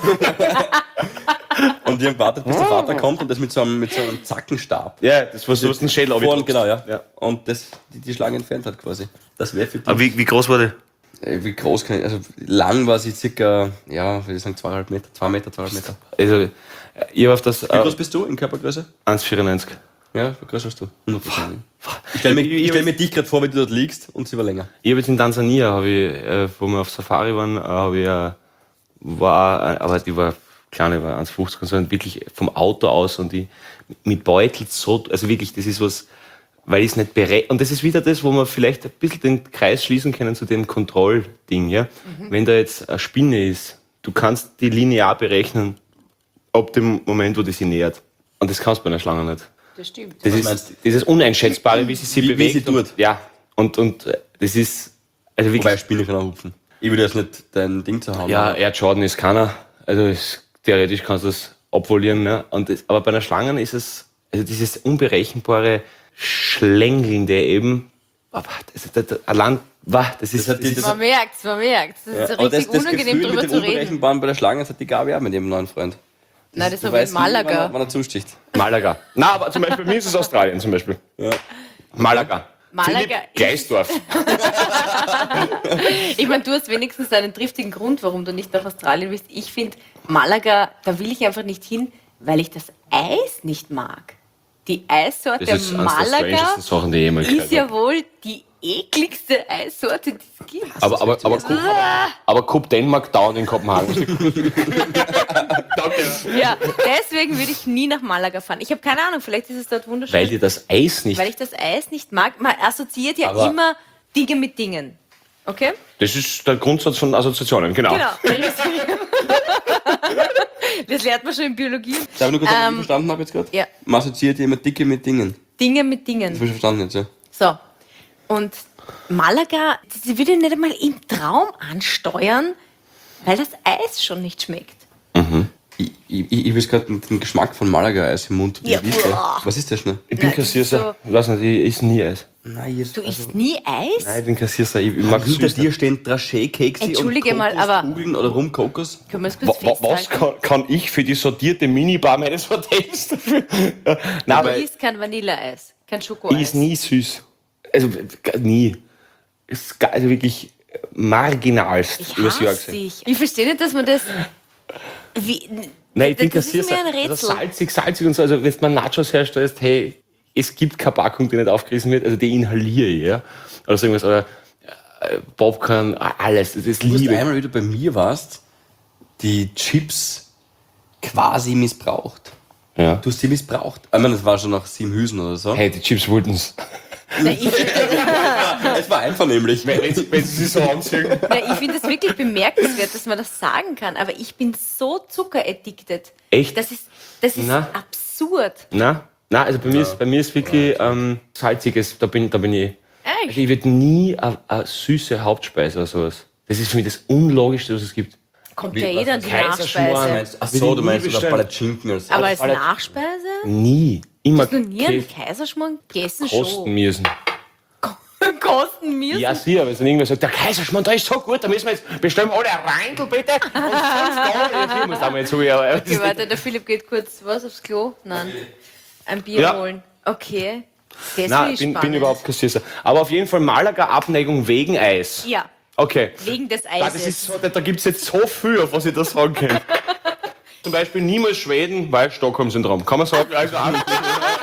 [SPEAKER 1] Und wir haben gewartet, bis der Vater kommt und das mit so einem, mit so einem Zackenstab.
[SPEAKER 3] Ja, das war so ein Schädel.
[SPEAKER 1] Vorn, genau, ja.
[SPEAKER 3] Ja.
[SPEAKER 1] Und das die, die Schlange entfernt hat quasi. Das wäre für dich.
[SPEAKER 3] Aber wie, wie groß war der?
[SPEAKER 1] Äh, Wie groß kann ich, also lang war sie circa, ja, würde ich sagen, zweieinhalb Meter, zwei Meter, zweieinhalb Meter.
[SPEAKER 3] Also, äh, ich habe auf das
[SPEAKER 1] Wie groß
[SPEAKER 3] äh,
[SPEAKER 1] bist du in Körpergröße?
[SPEAKER 3] eins Komma vierundneunzig.
[SPEAKER 1] Ja, wie groß hast du? hundert Prozent. Ich stelle mir, ich stell mir dich gerade vor, wie du dort liegst und sie war länger.
[SPEAKER 3] Ich habe jetzt in Tansania, hab ich, äh, wo wir auf Safari waren, äh, habe ich, äh, war, äh, aber die war klein, ich war eins Komma fünfzig, sondern wirklich vom Auto aus und die mit Beutel so, also wirklich, das ist was, weil ich es nicht bereit, und das ist wieder das, wo wir vielleicht ein bisschen den Kreis schließen können zu dem Kontrollding, ja. Wenn da jetzt eine Spinne ist, du kannst die linear berechnen, ab dem Moment, wo die sich nähert. Und das kannst du bei einer Schlange nicht.
[SPEAKER 2] Das stimmt.
[SPEAKER 3] Das ist dieses Uneinschätzbare, wie sie sich
[SPEAKER 1] Wie- wie
[SPEAKER 3] bewegt.
[SPEAKER 1] sie tut.
[SPEAKER 3] Und, ja, und, und äh, das ist, also
[SPEAKER 1] Wobei
[SPEAKER 3] wirklich,
[SPEAKER 1] Spiele kann auch hupfen. Ich würde jetzt nicht dein Ding zu haben.
[SPEAKER 3] ja, Erdschaden ist keiner. Also es, theoretisch kannst du das abvolieren. Ne? Und das, aber bei einer Schlange ist es, also dieses unberechenbare Schlängelnde eben, aber das, das, das, allein, wah, das ist,
[SPEAKER 1] Das hat die-
[SPEAKER 3] das
[SPEAKER 1] das
[SPEAKER 3] ist
[SPEAKER 2] Man merkt's, man merkt's. Das ist
[SPEAKER 1] Aber das,
[SPEAKER 2] richtig
[SPEAKER 1] das
[SPEAKER 2] unangenehm,
[SPEAKER 1] Gefühl
[SPEAKER 2] drüber
[SPEAKER 1] mit
[SPEAKER 2] zu
[SPEAKER 1] dem
[SPEAKER 2] reden.
[SPEAKER 1] Unberechenbaren bei der Schlange, das hat die Gabi auch mit ihrem neuen Freund.
[SPEAKER 2] Nein, das
[SPEAKER 1] Du
[SPEAKER 2] habe ich
[SPEAKER 1] weißt
[SPEAKER 2] in
[SPEAKER 1] nie, wann er,
[SPEAKER 2] Malaga.
[SPEAKER 1] wann er zusticht.
[SPEAKER 3] Malaga. Na, aber zum Beispiel bei mir ist es Australien zum Beispiel.
[SPEAKER 1] Ja.
[SPEAKER 3] Malaga.
[SPEAKER 2] Malaga
[SPEAKER 3] Philipp
[SPEAKER 2] ist-
[SPEAKER 3] Gleisdorf.
[SPEAKER 2] Ich meine, du hast wenigstens einen triftigen Grund, warum du nicht nach Australien willst. Ich finde, Malaga, da will ich einfach nicht hin, weil ich das Eis nicht mag. Die Eissorte
[SPEAKER 3] Das ist eines der
[SPEAKER 2] Malaga
[SPEAKER 3] strangesten Sachen, die ich jemals gehört
[SPEAKER 2] ist ja wohl die ekligste Eissorte, die es gibt.
[SPEAKER 3] Aber, aber, aber, Coop, aber Coop Denmark dauernd in Kopenhagen. Danke.
[SPEAKER 2] Ja, deswegen würde ich nie nach Malaga fahren. Ich habe keine Ahnung, vielleicht ist es dort wunderschön.
[SPEAKER 3] Weil dir das Eis nicht.
[SPEAKER 2] Weil ich das Eis nicht mag. Man assoziiert ja
[SPEAKER 1] Aber-
[SPEAKER 2] immer Dinge mit Dingen. Okay?
[SPEAKER 3] Das ist der Grundsatz von Assoziationen, genau.
[SPEAKER 2] Genau. Das lernt man schon in Biologie.
[SPEAKER 1] Darf ich nur kurz sagen, was ich
[SPEAKER 2] Ähm,
[SPEAKER 1] verstanden habe jetzt gerade?
[SPEAKER 2] ja.
[SPEAKER 1] Man assoziiert ja immer Dicke mit Dingen.
[SPEAKER 2] Dinge mit
[SPEAKER 1] Das
[SPEAKER 2] Dingen.
[SPEAKER 1] habe ich verstanden jetzt, ja.
[SPEAKER 2] So. Und Malaga, sie würde nicht einmal im Traum ansteuern, weil das Eis schon nicht schmeckt.
[SPEAKER 1] Ich, ich, ich, ich weiß gerade den Geschmack von Malaga-Eis im Mund. Wie
[SPEAKER 2] Ja,
[SPEAKER 1] ist der?
[SPEAKER 2] boah.
[SPEAKER 1] Was ist das schnell?
[SPEAKER 3] Ich bin
[SPEAKER 2] Nein, das ist
[SPEAKER 3] Kassierer. Ich weiß nicht, ich esse nie Eis.
[SPEAKER 1] Nein, jetzt,
[SPEAKER 2] Du isst nie Eis?
[SPEAKER 3] Nein, ich bin Kassierer. Ich, ich mag
[SPEAKER 1] hinter
[SPEAKER 3] süß.
[SPEAKER 1] dir stehen Dragé-Kekse
[SPEAKER 2] Entschuldige
[SPEAKER 1] und
[SPEAKER 2] mal, aber-
[SPEAKER 1] Kokoskugeln oder Rum-Kokos.
[SPEAKER 2] Können wir es
[SPEAKER 3] Wa-
[SPEAKER 2] kurz
[SPEAKER 3] wa- Was
[SPEAKER 2] festhalten?
[SPEAKER 3] kann, kann ich für die sortierte Minibar meines Hotels dafür? Ja, Nein, aber
[SPEAKER 2] Du
[SPEAKER 3] ich
[SPEAKER 2] isst kein Vanilleeis, kein Schokoeis.
[SPEAKER 3] ist nie süß. Also g- nie. Es ist ga- also wirklich marginalst
[SPEAKER 2] Ich
[SPEAKER 3] übers Jahr
[SPEAKER 2] hasse
[SPEAKER 3] gesehen.
[SPEAKER 2] dich. Ich verstehe nicht, dass man das... Wie,
[SPEAKER 3] Nein, ich bin
[SPEAKER 2] das ist
[SPEAKER 3] Kassierer.
[SPEAKER 2] mir ein
[SPEAKER 3] Also
[SPEAKER 2] Rätsel.
[SPEAKER 3] salzig, salzig und so. Also wenn man Nachos herstellst, hey, es gibt keine Packung, die nicht aufgerissen wird. Also die inhaliere ich, ja. Oder so irgendwas. Oder äh, Popcorn, alles. Das
[SPEAKER 1] Du hast
[SPEAKER 3] liebe ich.
[SPEAKER 1] einmal wieder bei mir warst, die Chips quasi missbraucht.
[SPEAKER 3] Ja.
[SPEAKER 1] Du hast sie missbraucht. Ich meine, das war schon nach sieben Hüsen oder so.
[SPEAKER 3] Hey, die Chips wollten's.
[SPEAKER 2] Nein, ich,
[SPEAKER 1] Es war einvernehmlich.
[SPEAKER 3] Wenn sie, wenn sie sich so anziehen.
[SPEAKER 2] nein, ich finde es wirklich bemerkenswert, dass man das sagen kann. Aber ich bin so zuckeraddicted.
[SPEAKER 3] Echt?
[SPEAKER 2] Das ist, das ist
[SPEAKER 3] Na?
[SPEAKER 2] absurd.
[SPEAKER 3] Na, na, also bei mir ist, bei mir ist wirklich ähm, salziges, da bin, da bin ich. Also
[SPEAKER 2] Echt?
[SPEAKER 3] ich würde nie eine, eine süße Hauptspeise oder sowas. Das ist für mich das Unlogischste, was es gibt.
[SPEAKER 2] Kommt
[SPEAKER 1] Wie-
[SPEAKER 2] ja eh dann die
[SPEAKER 3] Kaiserschmarrn
[SPEAKER 2] Nachspeise.
[SPEAKER 3] meinst
[SPEAKER 1] Ach
[SPEAKER 3] Will
[SPEAKER 1] so,
[SPEAKER 3] ich
[SPEAKER 1] du
[SPEAKER 3] nie
[SPEAKER 1] meinst oder
[SPEAKER 3] bestellen.
[SPEAKER 1] Palatschinken als
[SPEAKER 2] Aber als
[SPEAKER 3] Alle-
[SPEAKER 2] Nachspeise?
[SPEAKER 3] Nie. Immer
[SPEAKER 2] Hast du nie einen
[SPEAKER 3] ge-
[SPEAKER 2] Kaiserschmarrn gegessen?
[SPEAKER 3] kosten
[SPEAKER 2] Schon.
[SPEAKER 3] müssen.
[SPEAKER 2] Kosten mir?
[SPEAKER 3] Ja, sicher, wenn dann irgendwer sagt, der Kaiserschmarrn, der ist so gut, da müssen wir jetzt bestellen wir alle ein Reindl bitte. Und fünf Dollar. Ich muss da mal jetzt so, ja.
[SPEAKER 2] Okay, warte, der Philipp geht kurz, was, aufs Klo? Nein. Ein Bier
[SPEAKER 3] Ja.
[SPEAKER 2] holen. Okay. Das
[SPEAKER 3] Nein,
[SPEAKER 2] ist
[SPEAKER 3] bin,
[SPEAKER 2] spannend.
[SPEAKER 3] bin überhaupt Kassierer. Aber auf jeden Fall Malaga Abneigung wegen Eis.
[SPEAKER 2] Ja,
[SPEAKER 3] Okay.
[SPEAKER 2] wegen des
[SPEAKER 3] Ah, das
[SPEAKER 2] Eises.
[SPEAKER 3] ist so, da da gibt es jetzt so viel, auf was ich da sagen kann. Zum Beispiel niemals Schweden, weil Stockholm-Syndrom. Kann man sagen, also auch nicht.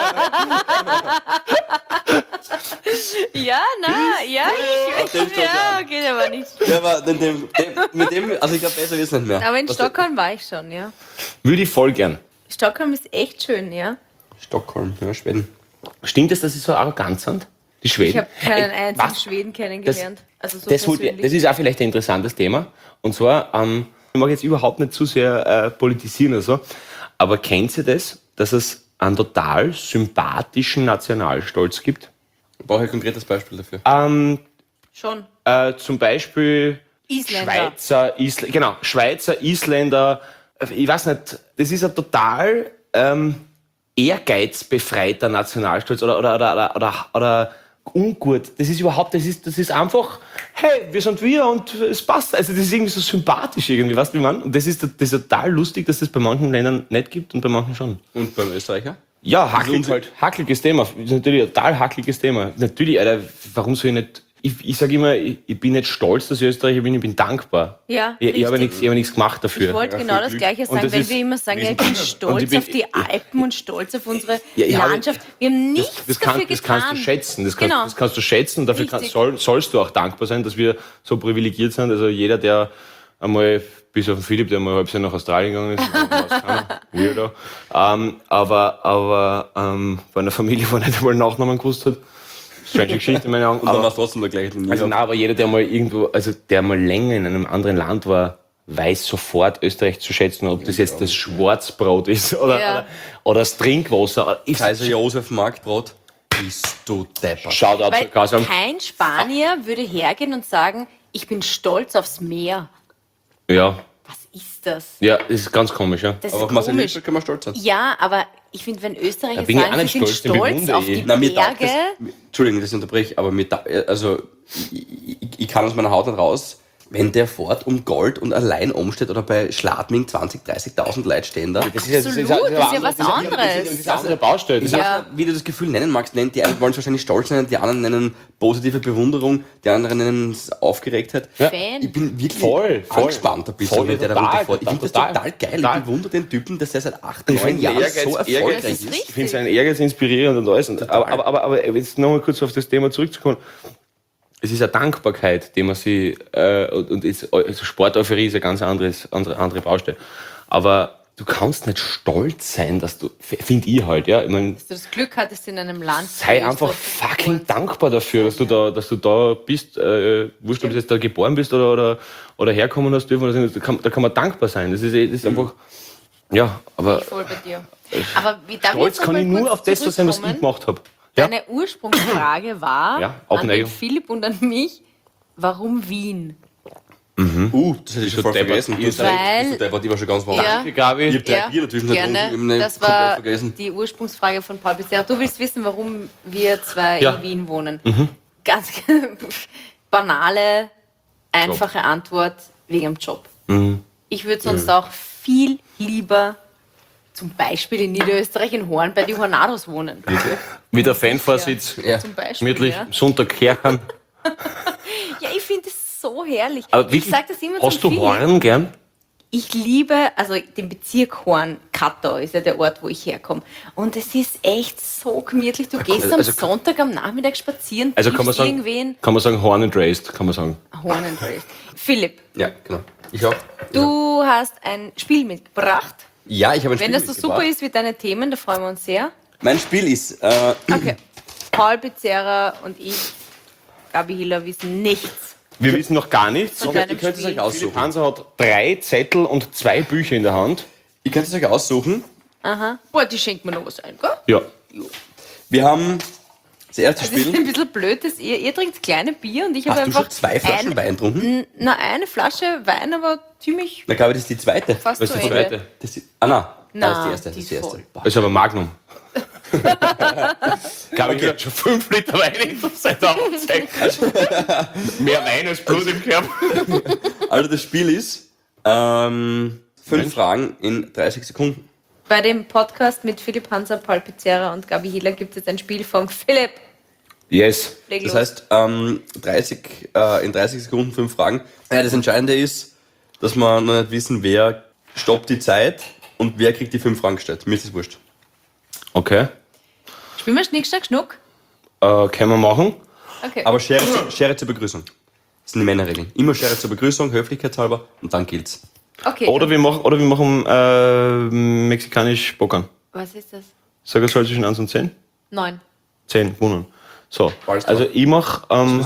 [SPEAKER 2] Ja, na, ja, ich,
[SPEAKER 1] dem
[SPEAKER 2] ich ja, okay, der war nicht.
[SPEAKER 1] Ja, aber dem, dem, dem, mit dem, also ich glaube, besser ist nicht mehr.
[SPEAKER 2] Aber in
[SPEAKER 1] Was-
[SPEAKER 2] Stockholm war ich schon, ja.
[SPEAKER 3] Würde ich voll gern.
[SPEAKER 2] Stockholm ist echt schön, ja.
[SPEAKER 1] Stockholm, ja, Schweden.
[SPEAKER 3] Stimmt es, dass sie so arrogant sind? Die Schweden?
[SPEAKER 2] Ich habe keinen
[SPEAKER 3] Ey,
[SPEAKER 2] einzigen
[SPEAKER 3] was?
[SPEAKER 2] Schweden kennengelernt. Also so
[SPEAKER 3] Das, wollte-
[SPEAKER 2] persönlich.
[SPEAKER 3] das ist auch vielleicht ein interessantes Thema. Und zwar, ähm, ich mag jetzt überhaupt nicht zu sehr äh, politisieren oder so, aber kennt ihr das, dass es einen total sympathischen Nationalstolz gibt?
[SPEAKER 1] Ich brauche ein konkretes Beispiel dafür.
[SPEAKER 3] Ähm,
[SPEAKER 2] Schon.
[SPEAKER 3] äh, zum Beispiel
[SPEAKER 2] Isländer.
[SPEAKER 3] Schweizer, Isl genau, Schweizer, Isländer, äh, ich weiß nicht, das ist ein total ähm, ehrgeizbefreiter Nationalstolz oder, oder, oder, oder, oder, oder ungut. Das ist überhaupt, das ist, das ist einfach, hey, wir sind wir und es passt. Also das ist irgendwie so sympathisch irgendwie, weißt du, wie man? Und das ist, das ist total lustig, dass das bei manchen Ländern nicht gibt und bei manchen schon.
[SPEAKER 1] Und beim Österreicher?
[SPEAKER 3] Ja, hackelig
[SPEAKER 1] unser-
[SPEAKER 3] halt. Hackeliges Thema. Ist natürlich ein total hackeliges Thema. Natürlich, Alter, warum soll ich nicht. Ich, ich sage immer, ich, ich bin nicht stolz, dass ich Österreicher bin, ich bin dankbar.
[SPEAKER 2] Ja,
[SPEAKER 3] Ich, ich habe
[SPEAKER 2] richtig.
[SPEAKER 3] nichts, ich habe nichts gemacht dafür.
[SPEAKER 2] Ich wollte
[SPEAKER 1] Ja,
[SPEAKER 2] genau
[SPEAKER 1] voll
[SPEAKER 2] das
[SPEAKER 1] Glück.
[SPEAKER 2] Gleiche
[SPEAKER 3] Und
[SPEAKER 2] sagen,
[SPEAKER 3] das
[SPEAKER 2] wenn
[SPEAKER 3] ist-
[SPEAKER 2] wir immer sagen, ja, ich bin stolz
[SPEAKER 3] Und ich bin-
[SPEAKER 2] auf die Alpen und stolz auf unsere
[SPEAKER 3] Ja, ich habe-
[SPEAKER 2] Landschaft. Wir haben nichts
[SPEAKER 3] das, das,
[SPEAKER 2] dafür
[SPEAKER 3] kann, das
[SPEAKER 2] getan.
[SPEAKER 3] kannst du schätzen. Das kannst,
[SPEAKER 2] Genau.
[SPEAKER 3] das kannst du schätzen und dafür kann,
[SPEAKER 2] Richtig.
[SPEAKER 3] soll, sollst du auch dankbar sein, dass wir so privilegiert sind. Also jeder, der einmal, bis auf den Philipp, der mal ein halbes Jahr nach Australien gegangen ist, weiß keiner, weirdo. Ähm, aber aber ähm, bei einer Familie, die nicht einmal einen Nachnamen gewusst hat. Strange Geschichte in meinen Augen.
[SPEAKER 1] Und dann
[SPEAKER 3] Aber-
[SPEAKER 1] war es trotzdem der gleiche Linie.
[SPEAKER 3] Also nein, aber jeder, der mal irgendwo, also der mal länger in einem anderen Land war, weiß sofort Österreich zu schätzen, ob das jetzt das Schwarzbrot ist oder,
[SPEAKER 2] Ja.
[SPEAKER 3] oder, oder das Trinkwasser. Ist-
[SPEAKER 1] Kaiser Josef Marktbrot. Bist du deppert.
[SPEAKER 3] Schaut ab,
[SPEAKER 2] Weil
[SPEAKER 3] kann ich sagen.
[SPEAKER 2] kein Spanier würde hergehen und sagen, ich bin stolz aufs Meer.
[SPEAKER 3] Ja,
[SPEAKER 2] Was ist das?
[SPEAKER 3] ja, das ist ganz komisch, ja.
[SPEAKER 2] Das
[SPEAKER 1] Aber auf
[SPEAKER 2] ist
[SPEAKER 1] Marcel
[SPEAKER 2] komisch.
[SPEAKER 1] Hilfer kann man stolz sein.
[SPEAKER 2] Ja, aber ich finde, wenn Österreicher
[SPEAKER 3] Da bin ich
[SPEAKER 2] sagen,
[SPEAKER 3] auch
[SPEAKER 2] sie
[SPEAKER 3] nicht
[SPEAKER 2] sind
[SPEAKER 3] stolz, den
[SPEAKER 2] stolz
[SPEAKER 3] bewundere
[SPEAKER 2] auf die
[SPEAKER 3] ich.
[SPEAKER 1] Na, mir taugt
[SPEAKER 2] Berge,
[SPEAKER 1] das, Entschuldigung, dass ich unterbreche, aber mir, tau- also, ich, ich, ich kann aus meiner Haut nicht raus, wenn der fort um Gold und allein umsteht oder bei Schladming zwanzigtausend, dreißigtausend Leute stehen da.
[SPEAKER 3] Das ist ja, das ist
[SPEAKER 2] Absolut, das ist ja
[SPEAKER 3] eine
[SPEAKER 2] was
[SPEAKER 3] andere- Das
[SPEAKER 2] anderes.
[SPEAKER 3] ist eine andere Baustelle. Das
[SPEAKER 1] Ich
[SPEAKER 3] ist-
[SPEAKER 1] weiß nicht, wie du das Gefühl nennen magst. Nennt die einen wollen es wahrscheinlich stolz nennen, die anderen nennen positive Bewunderung, die anderen nennen es Aufgeregtheit.
[SPEAKER 3] Ja.
[SPEAKER 2] Fan.
[SPEAKER 1] Ich bin wirklich
[SPEAKER 3] Voll, voll.
[SPEAKER 1] angespannt ein bisschen,
[SPEAKER 3] Voll,
[SPEAKER 1] wenn der da
[SPEAKER 3] total,
[SPEAKER 1] runterfährt. Ich finde das
[SPEAKER 3] total,
[SPEAKER 1] total geil.
[SPEAKER 3] total.
[SPEAKER 1] Ich bewundere den Typen, dass der seit acht,
[SPEAKER 3] Ich
[SPEAKER 1] neun
[SPEAKER 3] finde
[SPEAKER 1] Jahren
[SPEAKER 3] Ehrgeiz-
[SPEAKER 1] so
[SPEAKER 3] Ehrgeiz
[SPEAKER 1] erfolgreich
[SPEAKER 2] Das ist
[SPEAKER 1] ist.
[SPEAKER 2] richtig.
[SPEAKER 3] Ich finde seinen Ehrgeiz inspirierend und alles. Und, aber, aber, aber, aber jetzt nochmal kurz auf das Thema zurückzukommen. Es ist eine Dankbarkeit, die man sie, äh, und, und ist, also Sporteuphorie ist eine ganz anderes, andere, andere Baustelle. Aber du kannst nicht stolz sein, dass du, finde ich halt, ja. Ich mein,
[SPEAKER 2] dass du das Glück hattest in einem Land.
[SPEAKER 3] sei
[SPEAKER 2] wo
[SPEAKER 3] einfach
[SPEAKER 2] Österreich
[SPEAKER 3] fucking
[SPEAKER 2] geboren
[SPEAKER 3] dankbar dafür, dass du da, dass du da bist, äh, wurscht, ob du jetzt da geboren bist oder, oder, oder herkommen hast dürfen, oder so, da kann, da kann man dankbar sein. Das ist, eh- das ist einfach, ja, aber
[SPEAKER 2] ist. Voll bei dir. Aber wie darf
[SPEAKER 3] stolz
[SPEAKER 2] jetzt
[SPEAKER 3] kann
[SPEAKER 2] noch
[SPEAKER 3] ich
[SPEAKER 2] mal
[SPEAKER 3] nur
[SPEAKER 2] kurz
[SPEAKER 3] auf das sein, was ich
[SPEAKER 2] zurückkommen?
[SPEAKER 3] gemacht habe. Ja?
[SPEAKER 2] Deine Ursprungsfrage war
[SPEAKER 3] Ja,
[SPEAKER 2] an
[SPEAKER 3] Abneigung.
[SPEAKER 2] den Philipp und an mich, warum Wien?
[SPEAKER 1] Uh, das hätte ich schon voll
[SPEAKER 3] deppert.
[SPEAKER 1] vergessen.
[SPEAKER 3] Ihr seid-
[SPEAKER 2] Weil-
[SPEAKER 1] Der war, die war schon ganz warm.
[SPEAKER 2] Ja.
[SPEAKER 3] Danke, Gabi.
[SPEAKER 1] Ich hab drei Bier dazwischen getrunken,
[SPEAKER 2] gerne.
[SPEAKER 1] ich hab nicht
[SPEAKER 2] Das
[SPEAKER 1] komplett
[SPEAKER 2] war
[SPEAKER 1] vergessen.
[SPEAKER 2] die Ursprungsfrage von Paul Becerra. Du willst wissen, warum wir zwei
[SPEAKER 3] Ja.
[SPEAKER 2] in Wien wohnen. Ganz banale, einfache Antwort, wegen dem Job. Ich würde sonst auch viel lieber zum Beispiel in Niederösterreich in Horn bei die Hornados wohnen.
[SPEAKER 3] Wie der Fanvorsitz,
[SPEAKER 1] Ja.
[SPEAKER 2] Zum Beispiel.
[SPEAKER 3] gemütlich,
[SPEAKER 2] Ja,
[SPEAKER 3] Sonntag herkommen.
[SPEAKER 2] ja ich finde es so herrlich.
[SPEAKER 3] Aber
[SPEAKER 2] ich
[SPEAKER 3] wirklich,
[SPEAKER 2] sag das immer
[SPEAKER 3] hast
[SPEAKER 2] zum
[SPEAKER 3] du
[SPEAKER 2] Philipp.
[SPEAKER 3] Horn gern?
[SPEAKER 2] Ich liebe, also den Bezirk Horn, Kattau ist ja der Ort, wo ich herkomme. Und es ist echt so gemütlich. Du gehst am
[SPEAKER 3] Also-
[SPEAKER 2] Sonntag am Nachmittag spazieren,
[SPEAKER 3] Also kann man
[SPEAKER 2] triffst
[SPEAKER 3] sagen,
[SPEAKER 2] irgendwen.
[SPEAKER 3] kann man sagen, Horn and Raised, kann man sagen.
[SPEAKER 2] Horn and Raised. Philipp,
[SPEAKER 1] Ja, genau. Ich auch.
[SPEAKER 2] du hast ein Spiel mitgebracht.
[SPEAKER 1] Ja, ich habe ein
[SPEAKER 2] Wenn
[SPEAKER 1] Spiel
[SPEAKER 2] das so super
[SPEAKER 1] mitgebracht.
[SPEAKER 2] ist wie deine Themen, da freuen wir uns sehr.
[SPEAKER 1] Mein Spiel ist, äh,
[SPEAKER 2] Okay. Paul Becerra und ich, Gabi Hiller, wissen nichts.
[SPEAKER 3] Wir wissen noch gar nichts.
[SPEAKER 2] Von deinem
[SPEAKER 1] ihr könnt es
[SPEAKER 2] Spiel.
[SPEAKER 1] euch aussuchen.
[SPEAKER 3] Hansa hat drei Zettel und zwei Bücher in der Hand.
[SPEAKER 1] Ihr könnt es euch aussuchen.
[SPEAKER 2] Aha. Boah, die schenkt mir noch was ein, gell?
[SPEAKER 3] Ja.
[SPEAKER 1] Wir haben das erste
[SPEAKER 2] Das ist
[SPEAKER 1] Spiel.
[SPEAKER 2] ein bisschen blöd, dass ihr, ihr trinkt kleine Bier und ich habe
[SPEAKER 1] Hast du
[SPEAKER 2] einfach
[SPEAKER 1] schon zwei Flaschen
[SPEAKER 2] ein,
[SPEAKER 1] Wein getrunken?
[SPEAKER 2] Na, eine Flasche Wein, aber ziemlich
[SPEAKER 1] Na, glaube ich, das ist die zweite.
[SPEAKER 2] fast
[SPEAKER 3] Was
[SPEAKER 2] zu
[SPEAKER 3] ist die
[SPEAKER 2] Ende.
[SPEAKER 3] zweite?
[SPEAKER 1] Das ist, ah, nein.
[SPEAKER 2] Na,
[SPEAKER 1] das ist die erste. Das
[SPEAKER 2] die
[SPEAKER 1] ist die erste.
[SPEAKER 2] voll.
[SPEAKER 1] Boah.
[SPEAKER 3] Das ist aber Magnum. Gabi okay. hat schon fünf Liter Wein in seit der Aufzeichnung. Mehr Wein als Blut im Körper.
[SPEAKER 1] Also das Spiel ist ähm, fünf
[SPEAKER 3] Mensch.
[SPEAKER 1] Fragen in dreißig Sekunden.
[SPEAKER 2] Bei dem Podcast mit Philipp Hanser, Paul Pizzerra und Gabi Hiller gibt es jetzt ein Spiel von Philipp.
[SPEAKER 3] Yes.
[SPEAKER 2] Leg
[SPEAKER 1] Das
[SPEAKER 2] los.
[SPEAKER 1] heißt, ähm, dreißig, äh, in dreißig Sekunden fünf Fragen. Ja, das Entscheidende ist, dass wir noch nicht wissen, wer stoppt die Zeit und wer kriegt die fünf Fragen gestellt. Mir ist das wurscht.
[SPEAKER 3] Okay.
[SPEAKER 2] Spielen wir Schnick, Schnack, Schnuck?
[SPEAKER 3] Äh, können wir machen.
[SPEAKER 2] Okay.
[SPEAKER 1] Aber Schere, zu- Schere zur Begrüßung. Das sind die Männerregeln. Immer Schere zur Begrüßung, höflichkeitshalber und dann gilt's.
[SPEAKER 2] okay.
[SPEAKER 3] Oder wir machen, oder wir machen äh, mexikanisch Pokern.
[SPEAKER 2] Was ist das?
[SPEAKER 3] Sag es mal zwischen eins und zehn.
[SPEAKER 2] Neun.
[SPEAKER 3] zehn gewonnen. So,
[SPEAKER 1] Alles klar.
[SPEAKER 3] also ich mach, ähm,